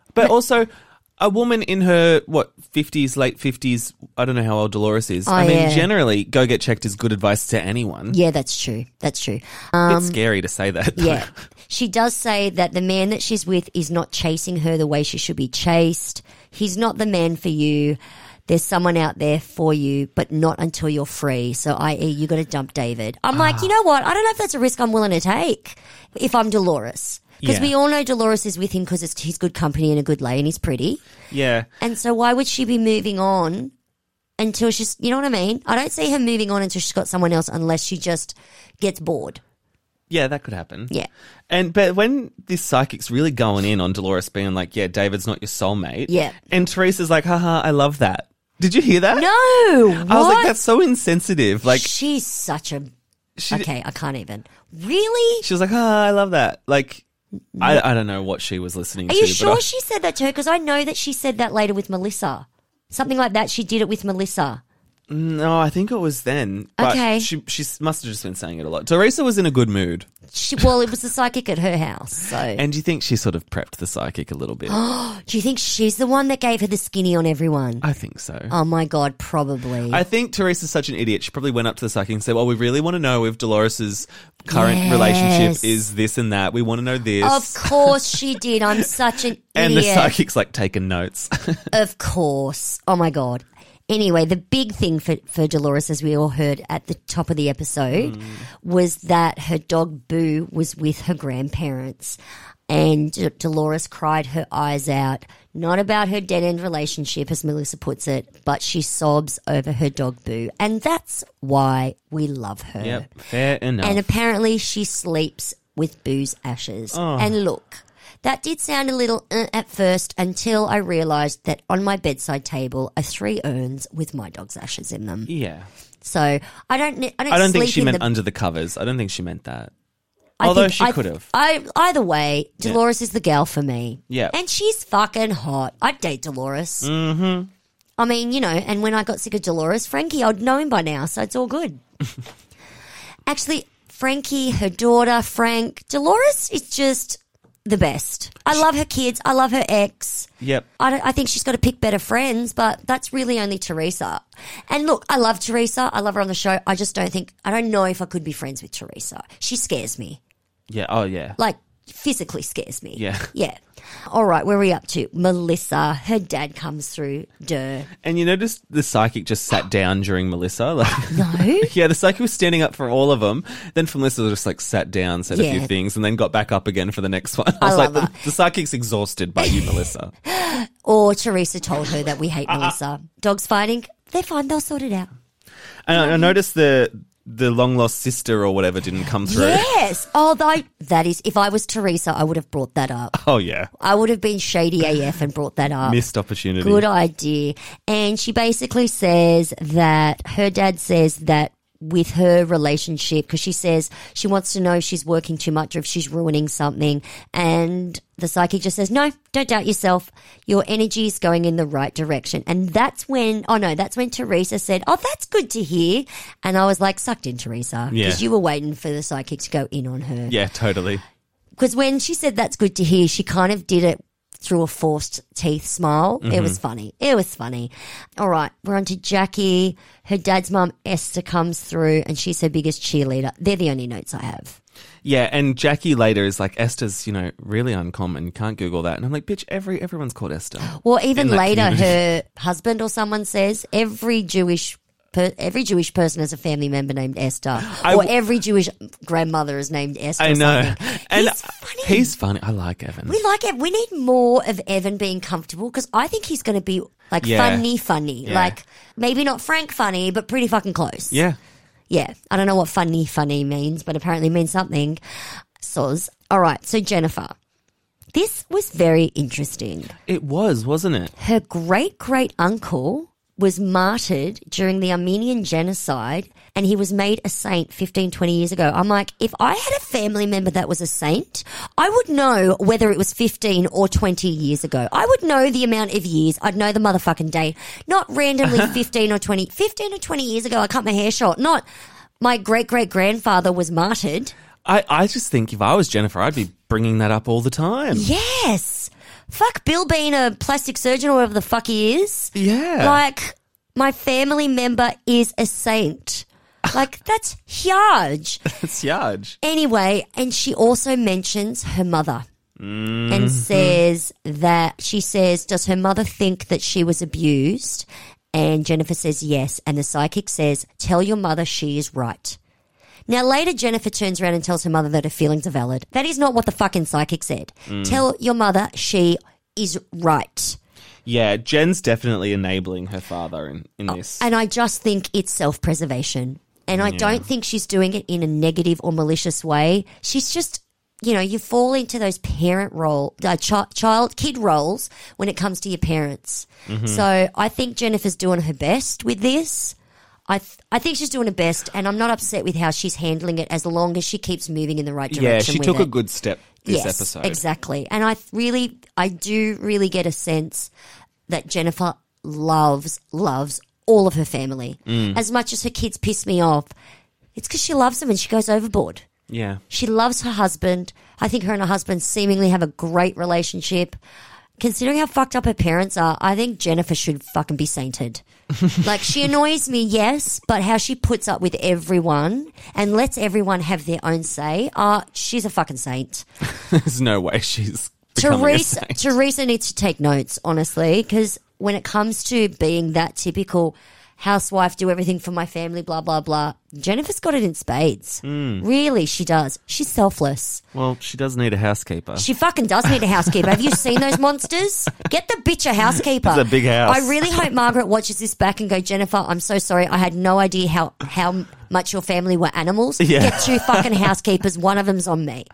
But also, a woman in her, what, fifties, late fifties, I don't know how old Dolores is. Oh, I mean, yeah. generally, go get checked is good advice to anyone. Yeah, that's true. That's true. A bit scary to say that. though. Yeah. She does say that the man that she's with is not chasing her the way she should be chased. He's not the man for you. There's someone out there for you, but not until you're free. So, that is, you got to dump David. I'm like, you know what? I don't know if that's a risk I'm willing to take if I'm Dolores. Because Yeah. we all know Dolores is with him because it's he's good company and a good lay and he's pretty. Yeah. And so why would she be moving on until she's, you know what I mean? I don't see her moving on until she's got someone else unless she just gets bored. Yeah, that could happen. Yeah. And but when this psychic's really going in on Dolores being like, yeah, David's not your soulmate. Yeah. And Teresa's like, haha, I love that. Did you hear that? No, I was what? like, that's so insensitive. Like, She's such a... she, Okay, I can't even. Really? she was like, ah, I love that. Like, I, I don't know what she was listening Are to. you but sure I- she said that to her? Because I know that she said that later with Melissa. Something like that. She did it with Melissa. No, I think it was then. But Okay. She, she must have just been saying it a lot. Teresa was in a good mood. She, well, it was the psychic at her house. So, And do you think she sort of prepped the psychic a little bit? do you think she's the one that gave her the skinny on everyone? I think so. Oh my God, probably. I think Teresa's such an idiot. She probably went up to the psychic and said, well, we really want to know if Dolores's current Yes. relationship is this and that. We want to know this. Of course she did. I'm such an And the idiot. psychic's like taking notes. Of course. Oh my God. Anyway, the big thing for, for Dolores, as we all heard at the top of the episode, Mm. was that her dog Boo was with her grandparents. And D- Dolores cried her eyes out, not about her dead end relationship, as Melissa puts it, but she sobs over her dog Boo. And that's why we love her. Yep, fair enough. And apparently she sleeps with Boo's ashes. Oh. And look, that did sound a little uh, at first until I realised that on my bedside table are three urns with my dog's ashes in them. yeah. So I don't. ne- I don't, I don't sleep think she in meant the, under the covers. I don't think she meant that. I Although think she I- could have. I either way, Dolores is the gal for me. Yeah. and she's fucking hot. I'd date Dolores. Mm-hmm. I mean, you know, and when I got sick of Dolores, Frankie, I'd know him by now, so it's all good. Actually, Frankie, her daughter, Frank, Dolores is just the best. I love her kids. I love her ex. Yep. I, don't, I think she's got to pick better friends, but that's really only Teresa. And look, I love Teresa. I love her on the show. I just don't think, I don't know if I could be friends with Teresa. She scares me. Yeah. Oh, yeah. Like, physically scares me. Yeah. Yeah. All right, where are we up to? Melissa, her dad comes through. Duh. And you noticed the psychic just sat down during Melissa? Like, No. yeah, the psychic was standing up for all of them. Then for Melissa, just like sat down, said a Yeah. few things, and then got back up again for the next one. I I was love like, her. the, the psychic's exhausted by you, Melissa. Or Teresa told her that we hate Uh, Melissa. Dogs fighting? They're fine. They'll sort it out. And I, I noticed the the long lost sister or whatever didn't come through. Yes. Oh, that, that is, if I was Teresa, I would have brought that up. Oh, yeah. I would have been shady A F and brought that up. Missed opportunity. Good idea. And she basically says that her dad says that with her relationship, because she says she wants to know if she's working too much or if she's ruining something. And the psychic just says, no, don't doubt yourself. Your energy is going in the right direction. And that's when, oh no, that's when Teresa said, oh, that's good to hear. And I was like, sucked in, Teresa. Yeah. Because you were waiting for the psychic to go in on her. Yeah, totally. Because when she said that's good to hear, she kind of did it through a forced teeth smile. It Mm-hmm. was funny. It was funny. All right, we're on to Jackie. Her dad's mum, Esther, comes through and she's her biggest cheerleader. They're the only notes I have. Yeah, and Jackie later is like, Esther's, you know, really uncommon. You can't Google that. And I'm like, bitch, every everyone's called Esther. Well, even In that later, community. her husband or someone says every Jewish per, every Jewish person has a family member named Esther, I or w- every Jewish grandmother is named Esther. I or know. something. And He's funny. He's funny. I like Evan. We like it. We need more of Evan being comfortable because I think he's going to be like Yeah. funny, funny. Yeah. Like maybe not Frank funny, but pretty fucking close. Yeah. Yeah. I don't know what funny, funny means, but apparently it means something. Soz. All right. So Jennifer, this was very interesting. It was, wasn't it? Her great great uncle was martyred during the Armenian genocide and he was made a saint fifteen, twenty years ago. I'm like, if I had a family member that was a saint, I would know whether it was fifteen or twenty years ago. I would know the amount of years. I'd know the motherfucking date. Not randomly fifteen or twenty. fifteen or twenty years ago, I cut my hair short. Not my great great grandfather was martyred. I, I just think if I was Jennifer, I'd be bringing that up all the time. Yes. fuck Bill being a plastic surgeon or whatever the fuck he is. Yeah. Like, my family member is a saint. Like, that's huge. It's huge. Anyway, and she also mentions her mother. Mm-hmm. And says that, she says, does her mother think that she was abused? And Jennifer says yes. And the psychic says, tell your mother she is right. Now, later, Jennifer turns around and tells her mother that her feelings are valid. That is not what the fucking psychic said. Mm. Tell your mother she is right. Yeah, Jen's definitely enabling her father in, in this. And I just think it's self-preservation. And I Yeah. don't think she's doing it in a negative or malicious way. She's just... You know, you fall into those parent role, uh, ch- child, kid roles when it comes to your parents. Mm-hmm. So I think Jennifer's doing her best with this. I th- I think she's doing her best, and I'm not upset with how she's handling it as long as she keeps moving in the right direction. Yeah, she with took it. a good step this yes, episode. Exactly. And I really, I do really get a sense that Jennifer loves, loves all of her family. Mm. As much as her kids piss me off, it's because she loves them and she goes overboard. Yeah. She loves her husband. I think her and her husband seemingly have a great relationship. Considering how fucked up her parents are, I think Jennifer should fucking be sainted. Like, she annoys me, yes, but how she puts up with everyone and lets everyone have their own say, uh, she's a fucking saint. There's no way she's becoming Teresa, a saint. Teresa needs to take notes, honestly, because when it comes to being that typical housewife, do everything for my family, blah, blah, blah, Jennifer's got it in spades. Mm. Really, she does. She's selfless. Well, she does need a housekeeper. She fucking does need a housekeeper. Have you seen those monsters? Get the bitch a housekeeper. It's a big house. I really hope Margaret watches this back and go, Jennifer, I'm so sorry. I had no idea how, how much your family were animals. Yeah. Get two fucking housekeepers. One of them's on me.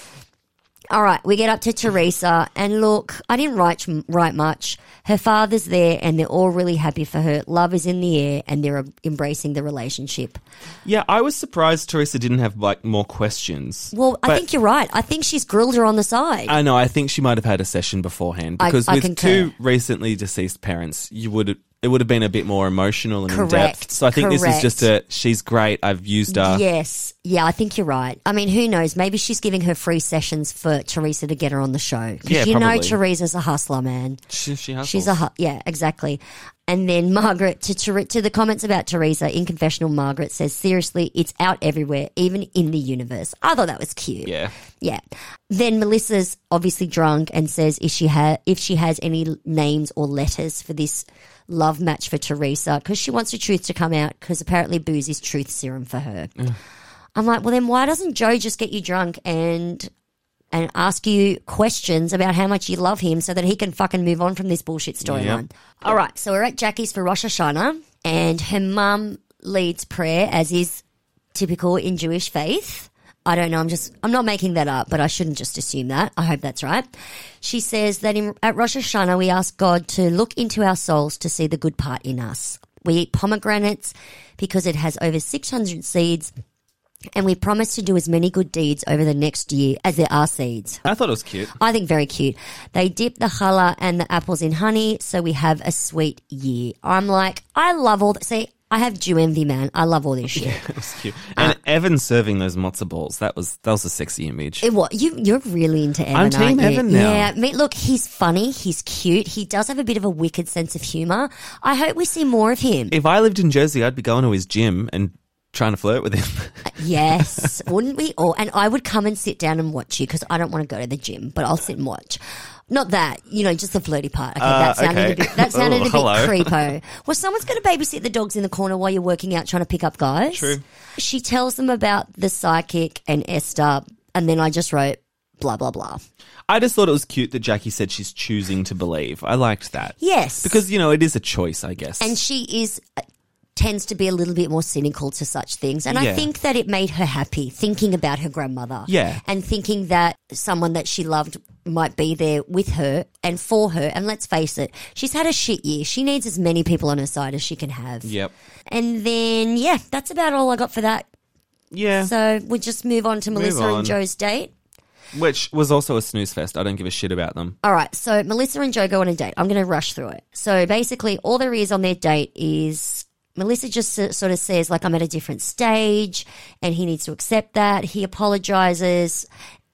All right, we get up to Teresa, and look, I didn't write write much. Her father's there, and they're all really happy for her. Love is in the air, and they're embracing the relationship. Yeah, I was surprised Teresa didn't have like more questions. Well, I But- think you're right. I think she's grilled her on the side. I know. I think she might have had a session beforehand I- because I with concur. two recently deceased parents, you would it would have been a bit more emotional and in Correct, depth. So I think this was correct. just a she's great. I've used her. Yes. Yeah, I think you're right. I mean, who knows? Maybe she's giving her free sessions for Teresa to get her on the show. 'Cause Yeah, you know probably. Teresa's a hustler, man. She, she hustles. She's a hu- yeah, exactly. And then Margaret to Ter- to the comments about Teresa in confessional. Margaret says, "Seriously, it's out everywhere, even in the universe." I thought that was cute. Yeah. Yeah. Then Melissa's obviously drunk and says if she ha- if she has any names or letters for this love match for Teresa, because she wants the truth to come out, because apparently booze is truth serum for her. I'm like, well, then why doesn't Joe just get you drunk and and ask you questions about how much you love him so that he can fucking move on from this bullshit storyline? Yep. All right, so we're at Jackie's for Rosh Hashanah, and her mum leads prayer, as is typical in Jewish faith. I don't know, I'm just, I'm not making that up, but I shouldn't just assume that. I hope that's right. She says that in, at Rosh Hashanah, we ask God to look into our souls to see the good part in us. We eat pomegranates because it has over six hundred seeds, and we promise to do as many good deeds over the next year as there are seeds. I thought it was cute. I think very cute. They dip the challah and the apples in honey, so we have a sweet year. I'm like, I love all that. See, I have Jew envy, man. I love all this shit. It was cute. And Evan serving those matzo balls, that was that was a sexy image. It, what you you're really into Evan, I'm Team aren't you? Evan now. Yeah, me, look, he's funny, he's cute, he does have a bit of a wicked sense of humour. I hope we see more of him. If I lived in Jersey, I'd be going to his gym and trying to flirt with him. Yes, wouldn't we all? And I would come and sit down and watch you because I don't want to go to the gym, but I'll sit and watch. Not that, you know, just the flirty part. Okay, Uh, that sounded okay. a bit, that sounded Oh, a bit hello. creepo. Well, someone's going to babysit the dogs in the corner while you're working out trying to pick up guys. True. She tells them about the psychic and Esther, and then I just wrote blah, blah, blah. I just thought it was cute that Jackie said she's choosing to believe. I liked that. Yes. Because, you know, it is a choice, I guess. And she is uh, tends to be a little bit more cynical to such things. And I Yeah. think that it made her happy thinking about her grandmother. Yeah. And thinking that someone that she loved might be there with her and for her. And let's face it, she's had a shit year. She needs as many people on her side as she can have. Yep. And then, yeah, that's about all I got for that. Yeah. So we'll just move on to Melissa on. and Joe's date. Which was also a snooze fest. I don't give a shit about them. All right, so Melissa and Joe go on a date. I'm going to rush through it. So basically, all there is on their date is Melissa just s- sort of says, like, I'm at a different stage, and he needs to accept that. He apologizes,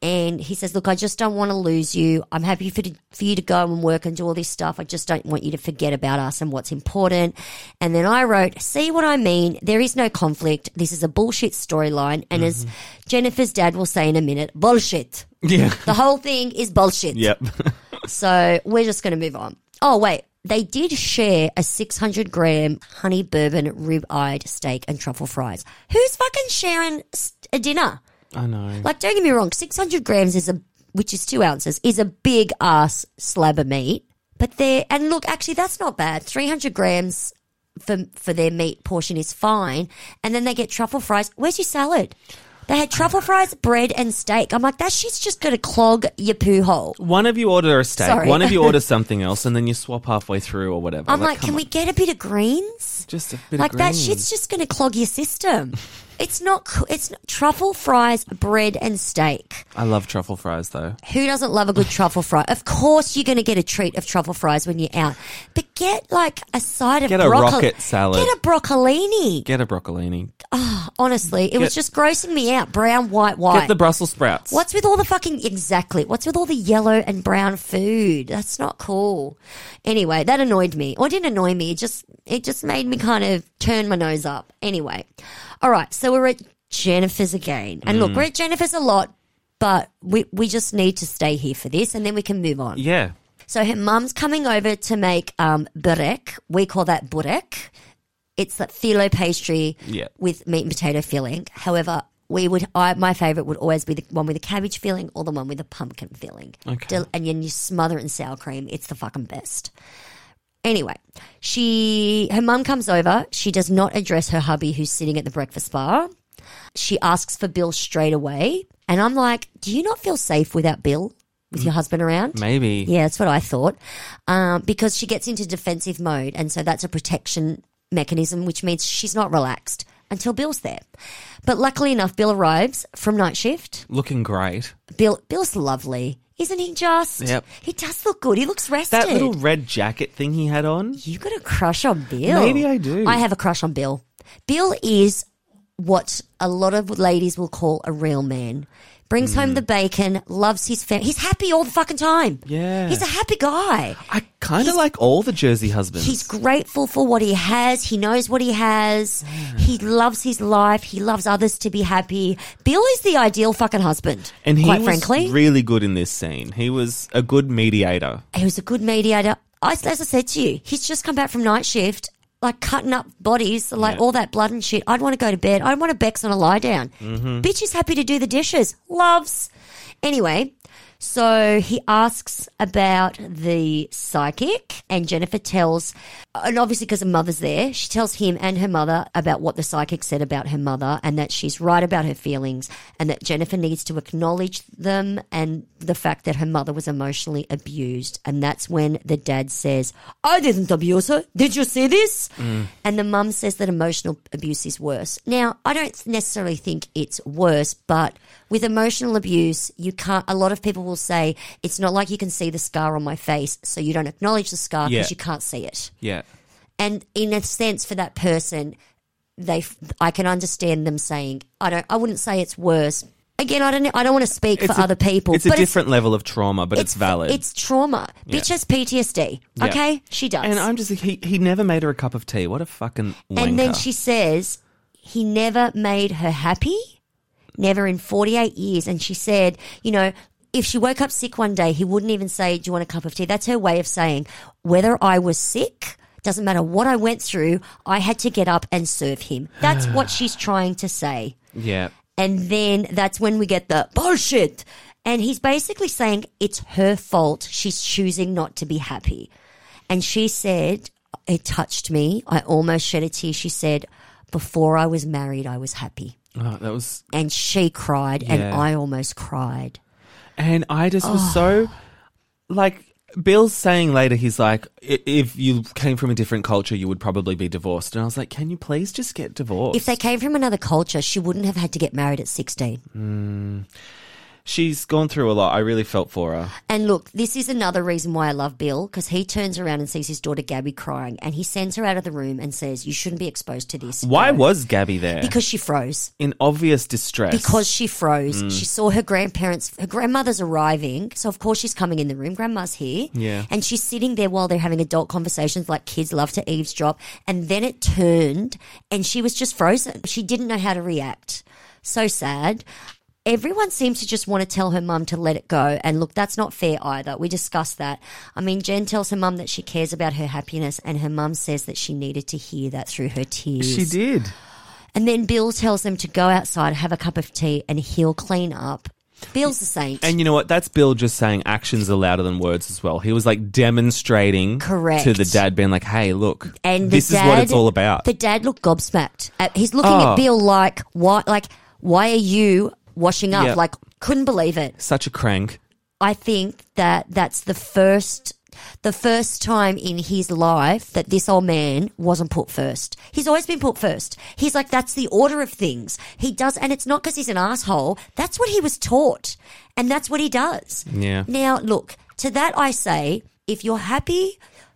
And he says, look, I just don't want to lose you. I'm happy for, to, for you to go and work and do all this stuff. I just don't want you to forget about us and what's important. And then I wrote, see what I mean? There is no conflict. This is a bullshit storyline. And mm-hmm. as Jennifer's dad will say in a minute, bullshit. Yeah. The whole thing is bullshit. Yep. So we're just going to move on. Oh, wait. They did share a six hundred gram honey bourbon rib-eyed steak and truffle fries. Who's fucking sharing a dinner? I know. Like, don't get me wrong, six hundred grams is a, which is two ounces, is a big ass slab of meat. But they're, and look, actually, that's not bad. three hundred grams for for their meat portion is fine. And then they get truffle fries. Where's your salad? They had truffle fries, bread, and steak. I'm like, that shit's just going to clog your poo hole. One of you order a steak, Sorry. one of you order something else, and then you swap halfway through or whatever. I'm like, can on. we get a bit of greens? Just a bit like of greens. Like, that shit's just going to clog your system. It's not, it's not, truffle fries, bread, and steak. I love truffle fries, though. Who doesn't love a good truffle fry? Of course you're going to get a treat of truffle fries when you're out. But get, like, a side of Get a broccoli. rocket salad. Get a broccolini. Get a broccolini. Oh, honestly, it Get, was just grossing me out. Brown, white, white. Get the Brussels sprouts. What's with all the fucking, exactly, what's with all the yellow and brown food? That's not cool. Anyway, that annoyed me. Or it didn't annoy me, it just, it just made me kind of turn my nose up. Anyway. All right, so we're at Jennifer's again. And look, we're at Jennifer's a lot, but we, we just need to stay here for this and then we can move on. Yeah. So her mum's coming over to make um, burek. We call that burek. It's that phyllo pastry yeah. with meat and potato filling. However, we would I, my favourite would always be the one with the cabbage filling or the one with the pumpkin filling. Okay. Del- and then you smother it in sour cream. It's the fucking best. Anyway, she her mum comes over. She does not address her hubby who's sitting at the breakfast bar. She asks for Bill straight away. And I'm like, do you not feel safe without Bill, with your husband around? Maybe. Yeah, that's what I thought. Um, because she gets into defensive mode. And so that's a protection mechanism, which means she's not relaxed until Bill's there. But luckily enough, Bill arrives from night shift. Looking great. Bill Bill's lovely. Isn't he just? Yep. He does look good. He looks rested. That little red jacket thing he had on. You got a crush on Bill. Maybe I do. I have a crush on Bill. Bill is what a lot of ladies will call a real man. Brings mm. home the bacon, loves his family. He's happy all the fucking time. Yeah. He's a happy guy. I kind of like all the Jersey husbands. He's grateful for what he has. He knows what he has. Yeah. He loves his life. He loves others to be happy. Bill is the ideal fucking husband, and he quite was frankly. really good in this scene. He was a good mediator. He was a good mediator. I, as I said to you, he's just come back from night shift, like cutting up bodies, like yeah. all that blood and shit. I'd want to go to bed. I'd want to Bex on a lie down. Mm-hmm. Bitch is happy to do the dishes. Loves. Anyway, so he asks about the psychic and Jennifer tells, and obviously because her mother's there, she tells him and her mother about what the psychic said about her mother and that she's right about her feelings and that Jennifer needs to acknowledge them and the fact that her mother was emotionally abused. And that's when the dad says, I didn't abuse her. Did you see this? Mm. And the mum says that emotional abuse is worse. Now, I don't necessarily think it's worse, but with emotional abuse, you can't, a lot of people will say, it's not like you can see the scar on my face, so you don't acknowledge the scar because yeah. you can't see it. Yeah. And in a sense, for that person, they, I can understand them saying, I don't, I wouldn't say it's worse. Again, I don't, I don't want to speak it's for a, other people. It's a different it's, level of trauma, but it's, it's valid. It's trauma. Yeah. Bitch has P T S D. Yeah. Okay, she does. And I'm just, he he never made her a cup of tea. What a fucking wanker. And then she says he never made her happy. Never in forty-eight years. And she said, you know, if she woke up sick one day, he wouldn't even say, do you want a cup of tea? That's her way of saying, whether I was sick, doesn't matter what I went through, I had to get up and serve him. That's what she's trying to say. Yeah. And then that's when we get the bullshit. And he's basically saying it's her fault. She's choosing not to be happy. And she said, it touched me. I almost shed a tear. She said, before I was married, I was happy. Oh, that was. And she cried, yeah. and I almost cried. And I just was oh. so, like, Bill's saying later, he's like, if you came from a different culture, you would probably be divorced. And I was like, can you please just get divorced? If they came from another culture, she wouldn't have had to get married at sixteen. Mm. She's gone through a lot. I really felt for her. And look, this is another reason why I love Bill, because he turns around and sees his daughter Gabby crying, and he sends her out of the room and says, you shouldn't be exposed to this. Why Go. was Gabby there? Because she froze. In obvious distress. Because she froze. Mm. She saw her grandparents, her grandmother's arriving, so of course she's coming in the room. Grandma's here. Yeah. And she's sitting there while they're having adult conversations like kids love to eavesdrop. And then it turned and she was just frozen. She didn't know how to react. So sad. Everyone seems to just want to tell her mum to let it go. And look, that's not fair either. We discussed that. I mean, Jen tells her mum that she cares about her happiness, and her mum says that she needed to hear that through her tears. She did. And then Bill tells them to go outside, have a cup of tea, and he'll clean up. Bill's the saint. And you know what? That's Bill just saying actions are louder than words as well. He was like demonstrating Correct. to the dad, being like, hey, look, And this the is what dad- it's all about. The dad looked gobsmacked. Uh, he's looking Oh. at Bill like, why? Like, why are you washing up? Yep. Like, couldn't believe it. Such a crank. I think that that's the first, the first time in his life that this old man wasn't put first. He's always been put first. He's like, that's the order of things. He does, and it's not because he's an asshole. That's what he was taught, and that's what he does. Yeah. Now, look, to that I say, if you're happy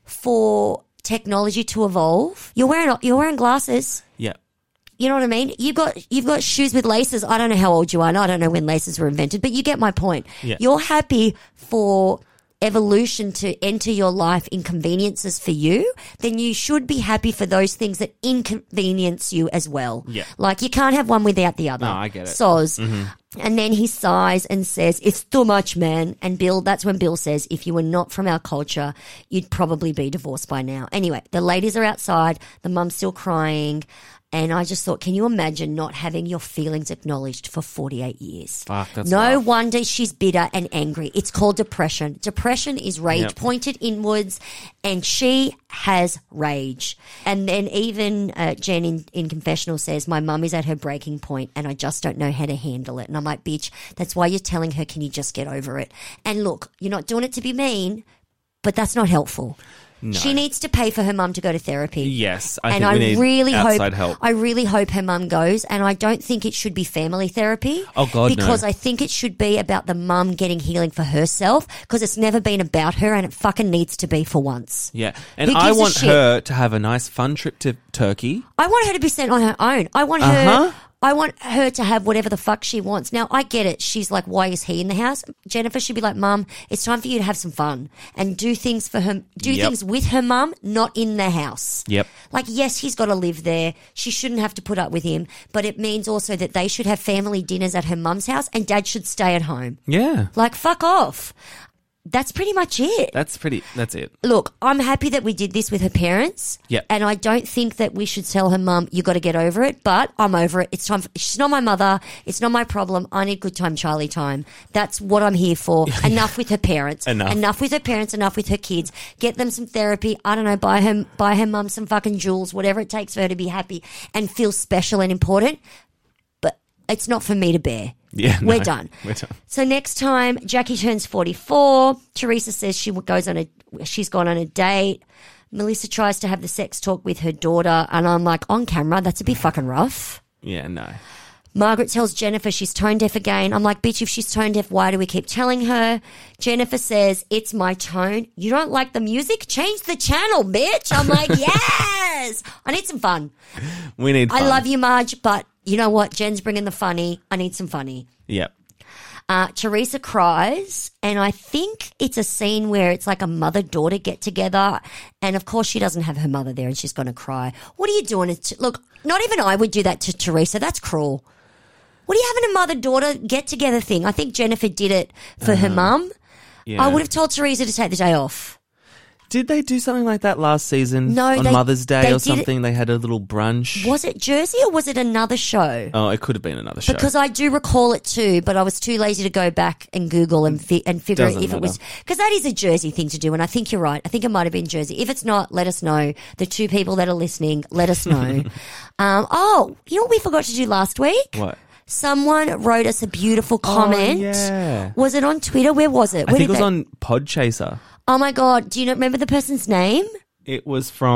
for technology to evolve, you're wearing you're wearing glasses. Yeah. You know what I mean? You've got you've got shoes with laces. I don't know how old you are, and I don't know when laces were invented, but you get my point. Yeah. You're happy for evolution to enter your life inconveniences for you, then you should be happy for those things that inconvenience you as well. Yeah. Like you can't have one without the other. No, I get it. Soz. Mm-hmm. And then he sighs and says, it's too much, man. And Bill, that's when Bill says, if you were not from our culture, you'd probably be divorced by now. Anyway, the ladies are outside. The mum's still crying. And I just thought, can you imagine not having your feelings acknowledged for forty-eight years? Fuck, that's no rough. wonder she's bitter and angry. It's called depression. Depression is rage Yep. pointed inwards, and she has rage. And then even uh, Jen in, in confessional says, my mum is at her breaking point and I just don't know how to handle it. And I'm like, bitch, that's why you're telling her, can you just get over it? And look, you're not doing it to be mean, but that's not helpful. No. She needs to pay for her mum to go to therapy. Yes, I and think I we need really outside hope help. I really hope her mum goes, and I don't think it should be family therapy. Oh, God, no. because I think it should be about the mum getting healing for herself, because it's never been about her, and it fucking needs to be for once. Yeah, and Who I gives a want shit? her to have a nice fun trip to Turkey. I want her to be sent on her own. I want her. Uh-huh. I want her to have whatever the fuck she wants. Now, I get it. She's like, why is he in the house? Jennifer should be like, Mum, it's time for you to have some fun and do things for her, do Yep. things with her mum, not in the house. Yep. Like, yes, he's got to live there. She shouldn't have to put up with him, but it means also that they should have family dinners at her mum's house and dad should stay at home. Yeah, Like, fuck off. That's pretty much it. that's pretty. That's it. Look, I'm happy that we did this with her parents. Yep. And I don't think that we should tell her mum, you got to get over it, but I'm over it. It's time. For, she's not my mother. It's not my problem. I need good time, Charlie time. That's what I'm here for. Enough with her parents. Enough. Enough with her parents. Enough with her kids. Get them some therapy. I don't know, buy her, buy her mum some fucking jewels, whatever it takes for her to be happy and feel special and important. But it's not for me to bear. Yeah, We're no, done. We're done. So next time, Jackie turns forty-four. Teresa says she goes on a, she's gone on a date. Melissa tries to have the sex talk with her daughter, and I'm like, on camera, that's a bit fucking rough. Yeah, no. Margaret tells Jennifer she's tone deaf again. I'm like, bitch, if she's tone deaf, why do we keep telling her? Jennifer says, it's my tone. You don't like the music? Change the channel, bitch. I'm like, yes. I need some fun. We need. Fun. I love you, Marge, but you know what? Jen's bringing the funny. I need some funny. Yep. Uh, Teresa cries, and I think it's a scene where it's like a mother-daughter get-together, and of course she doesn't have her mother there and she's going to cry. What are you doing? It's, look, not even I would do that to Teresa. That's cruel. What are you having a mother-daughter get-together thing? I think Jennifer did it for uh, her mum. Yeah. I would have told Teresa to take the day off. Did they do something like that last season? No, on they- Mother's Day they or did something. They had a little brunch. Was it Jersey or was it another show? Oh, it could have been another show. Because I do recall it too, but I was too lazy to go back and Google and fi- and figure Doesn't if it was, because that is a Jersey thing to do, and I think you're right. I think it might have been Jersey. If it's not, let us know. The two people that are listening, let us know. um, oh, you know what we forgot to do last week? What? Someone wrote us a beautiful comment. Oh, yeah. Was it on Twitter? Where was it? I Where think it was they- on Podchaser. Oh my God! Do you not remember the person's name? It was from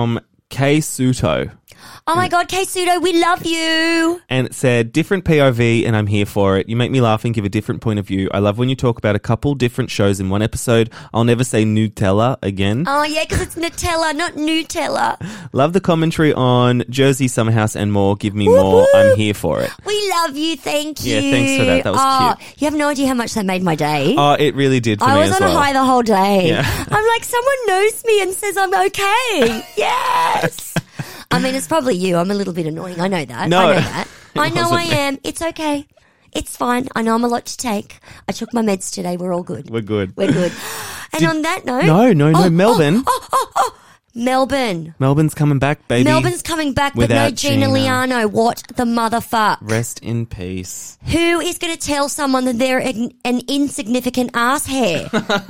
Kay Suto. Oh my God, Kay Suto, we love you. And it said, different P O V and I'm here for it. You make me laugh and give a different point of view. I love when you talk about a couple different shows in one episode. I'll never say Nutella again. Oh yeah, because it's Nutella, not Nutella. Love the commentary on Jersey, Summer House and more. Give me Woo more. woo. I'm here for it. We love you, thank you. Yeah, thanks for that. That was oh, cute. You have no idea how much that made my day. Oh, it really did for I me was as on well. a high the whole day. Yeah. I'm like, someone knows me and says I'm okay. Yes. I mean, it's probably you. I'm a little bit annoying. I know that. No, I know that. it I know I wasn't me. am. It's okay. It's fine. I know I'm a lot to take. I took my meds today. We're all good. We're good. We're good. And on that note. No, no, no. Oh, Melbourne. Oh, oh, oh, oh. Melbourne. Melbourne's coming back, baby. Melbourne's coming back, but no Without Gina, Gina. Liano. What the motherfuck? Rest in peace. Who is going to tell someone that they're an, an insignificant ass hair?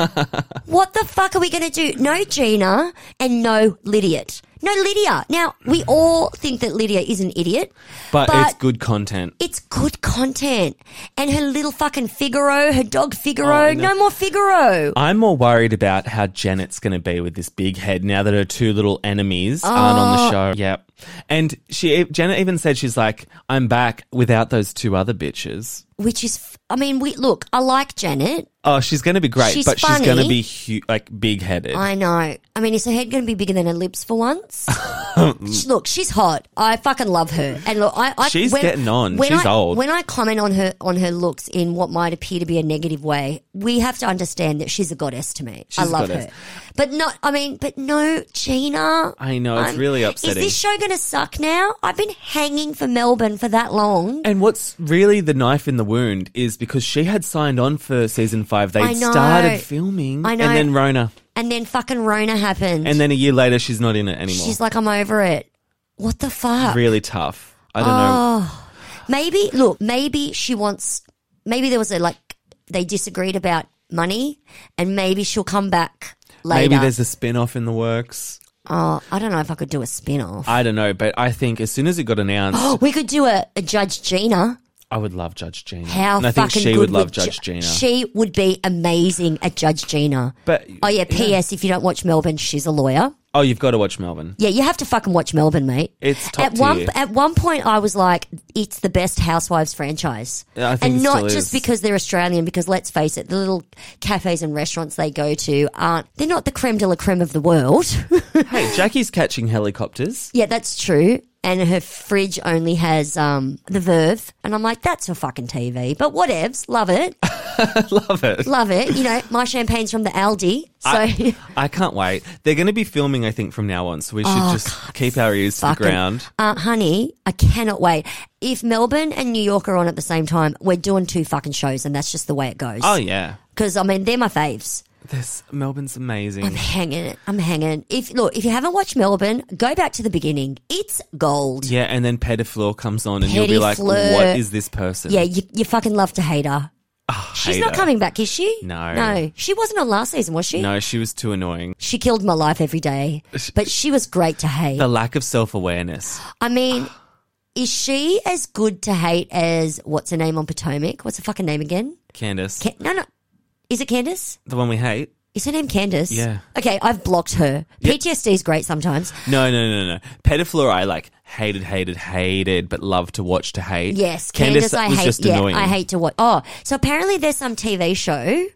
What the fuck are we going to do? No Gina and no Lydiot. No Lydia. Now, we all think that Lydia is an idiot. But, But- it's good content. It's good content. And her little fucking Figaro, her dog Figaro, Oh, I know. no more Figaro. I'm more worried about how Janet's going to be with this big head now that her two little enemies aren't on the show. Yep. And she, Janet even said she's like, I'm back without those two other bitches. Which is, f- I mean, we look, I like Janet. Oh, she's going to be great, She's but she's funny. going to be hu- like big headed. I know. I mean, is her head going to be bigger than her lips for once? She- look, she's hot. I fucking love her. And look, I, I She's getting on. when She's I, old. When I comment on her on her looks in what might appear to be a negative way, we have to understand that she's a goddess to me. I She's a love goddess. her, but not. I mean, but no, Gina. I know, it's really upsetting. Is this show going to suck now? I've been hanging for Melbourne for that long. And what's really the knife in the wound is because she had signed on for season five. They I know. started filming. I know. And then Rona. And then fucking Rona happened. And then a year later, she's not in it anymore. she's like, I'm over it. What the fuck? really tough. I don't know. Oh, maybe, look, maybe she wants, maybe there was a, like, they disagreed about money and maybe she'll come back later. Maybe there's a spin off in the works. Oh, I don't know if I could do a spin off. I don't know, but I think as soon as it got announced, We could do a, a Judge Gina. I would love Judge Gina. How and I think fucking she good would love Ju- Judge Gina. She would be amazing at Judge Gina. But Oh, yeah, P S if you don't watch Melbourne, she's a lawyer. oh, you've got to watch Melbourne. Yeah, you have to fucking watch Melbourne, mate. It's top at one tier. at one point I was like, it's the best Housewives franchise. Yeah, I think and it not still just is. because they're Australian, because let's face it, the little cafes and restaurants they go to aren't they're not the creme de la creme of the world. Hey, Jackie's catching helicopters. Yeah, that's true. And her fridge only has um the Verve. And I'm like, that's for fucking T V. But whatevs, love it. Love it. Love it. You know, my champagne's from the Aldi. So I, I can't wait. They're going to be filming, I think, from now on. So we should Oh, just keep our ears to the fucking- ground. Uh, honey, I cannot wait. If Melbourne and New York are on at the same time, we're doing two fucking shows, and that's just the way it goes. Oh, yeah. Because I mean, they're my faves. This Melbourne's amazing. I'm hanging. I'm hanging. If look, if you haven't watched Melbourne, go back to the beginning. It's gold. Yeah, and then Petty Fleur comes on and you'll be Petty like, Fleur. what is this person? Yeah, you, you fucking love to hate her. She's hate not her. coming back, is she? No. No, she wasn't on last season, was she? No, she was too annoying. She killed my life every day, but she was great to hate. The lack of self-awareness. I mean, is she as good to hate as what's her name on Potomac? What's her fucking name again? Candace. Ca- no, no. Is it Candace? the one we hate. Is her name Candace? Yeah. Okay, I've blocked her. P T S D is great sometimes. No, no, no, no. Petty Fleur I like hated, hated, hated, but loved to watch to hate. Yes, Candace Candace, I was hate. just Yeah, annoying. I hate to watch. Oh, so apparently there's some T V show.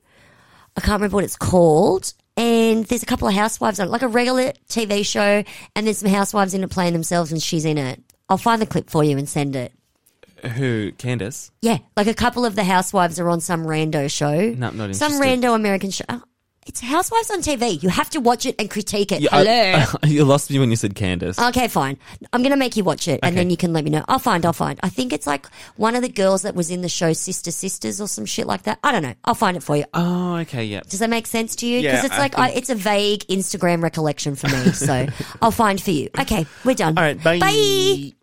I can't remember what it's called. And there's a couple of housewives on it, like a regular T V show, and there's some housewives in it playing themselves, and she's in it. I'll find the clip for you and send it. Who? Candace? Yeah, like a couple of the housewives are on some rando show. No, not Some interested. rando American show. Oh, it's Housewives on T V. You have to watch it and critique it. Yeah, Hello. I- you lost me when you said Candace. Okay, fine. I'm going to make you watch it and Okay. then you can let me know. I'll find, I'll find. I think it's like one of the girls that was in the show Sister Sisters or some shit like that. I don't know. I'll find it for you. oh, okay, yeah. Does that make sense to you? Yeah, Because it's I like, I, think- it's a vague Instagram recollection for me. So I'll find for you. Okay, we're done. All right, bye. Bye.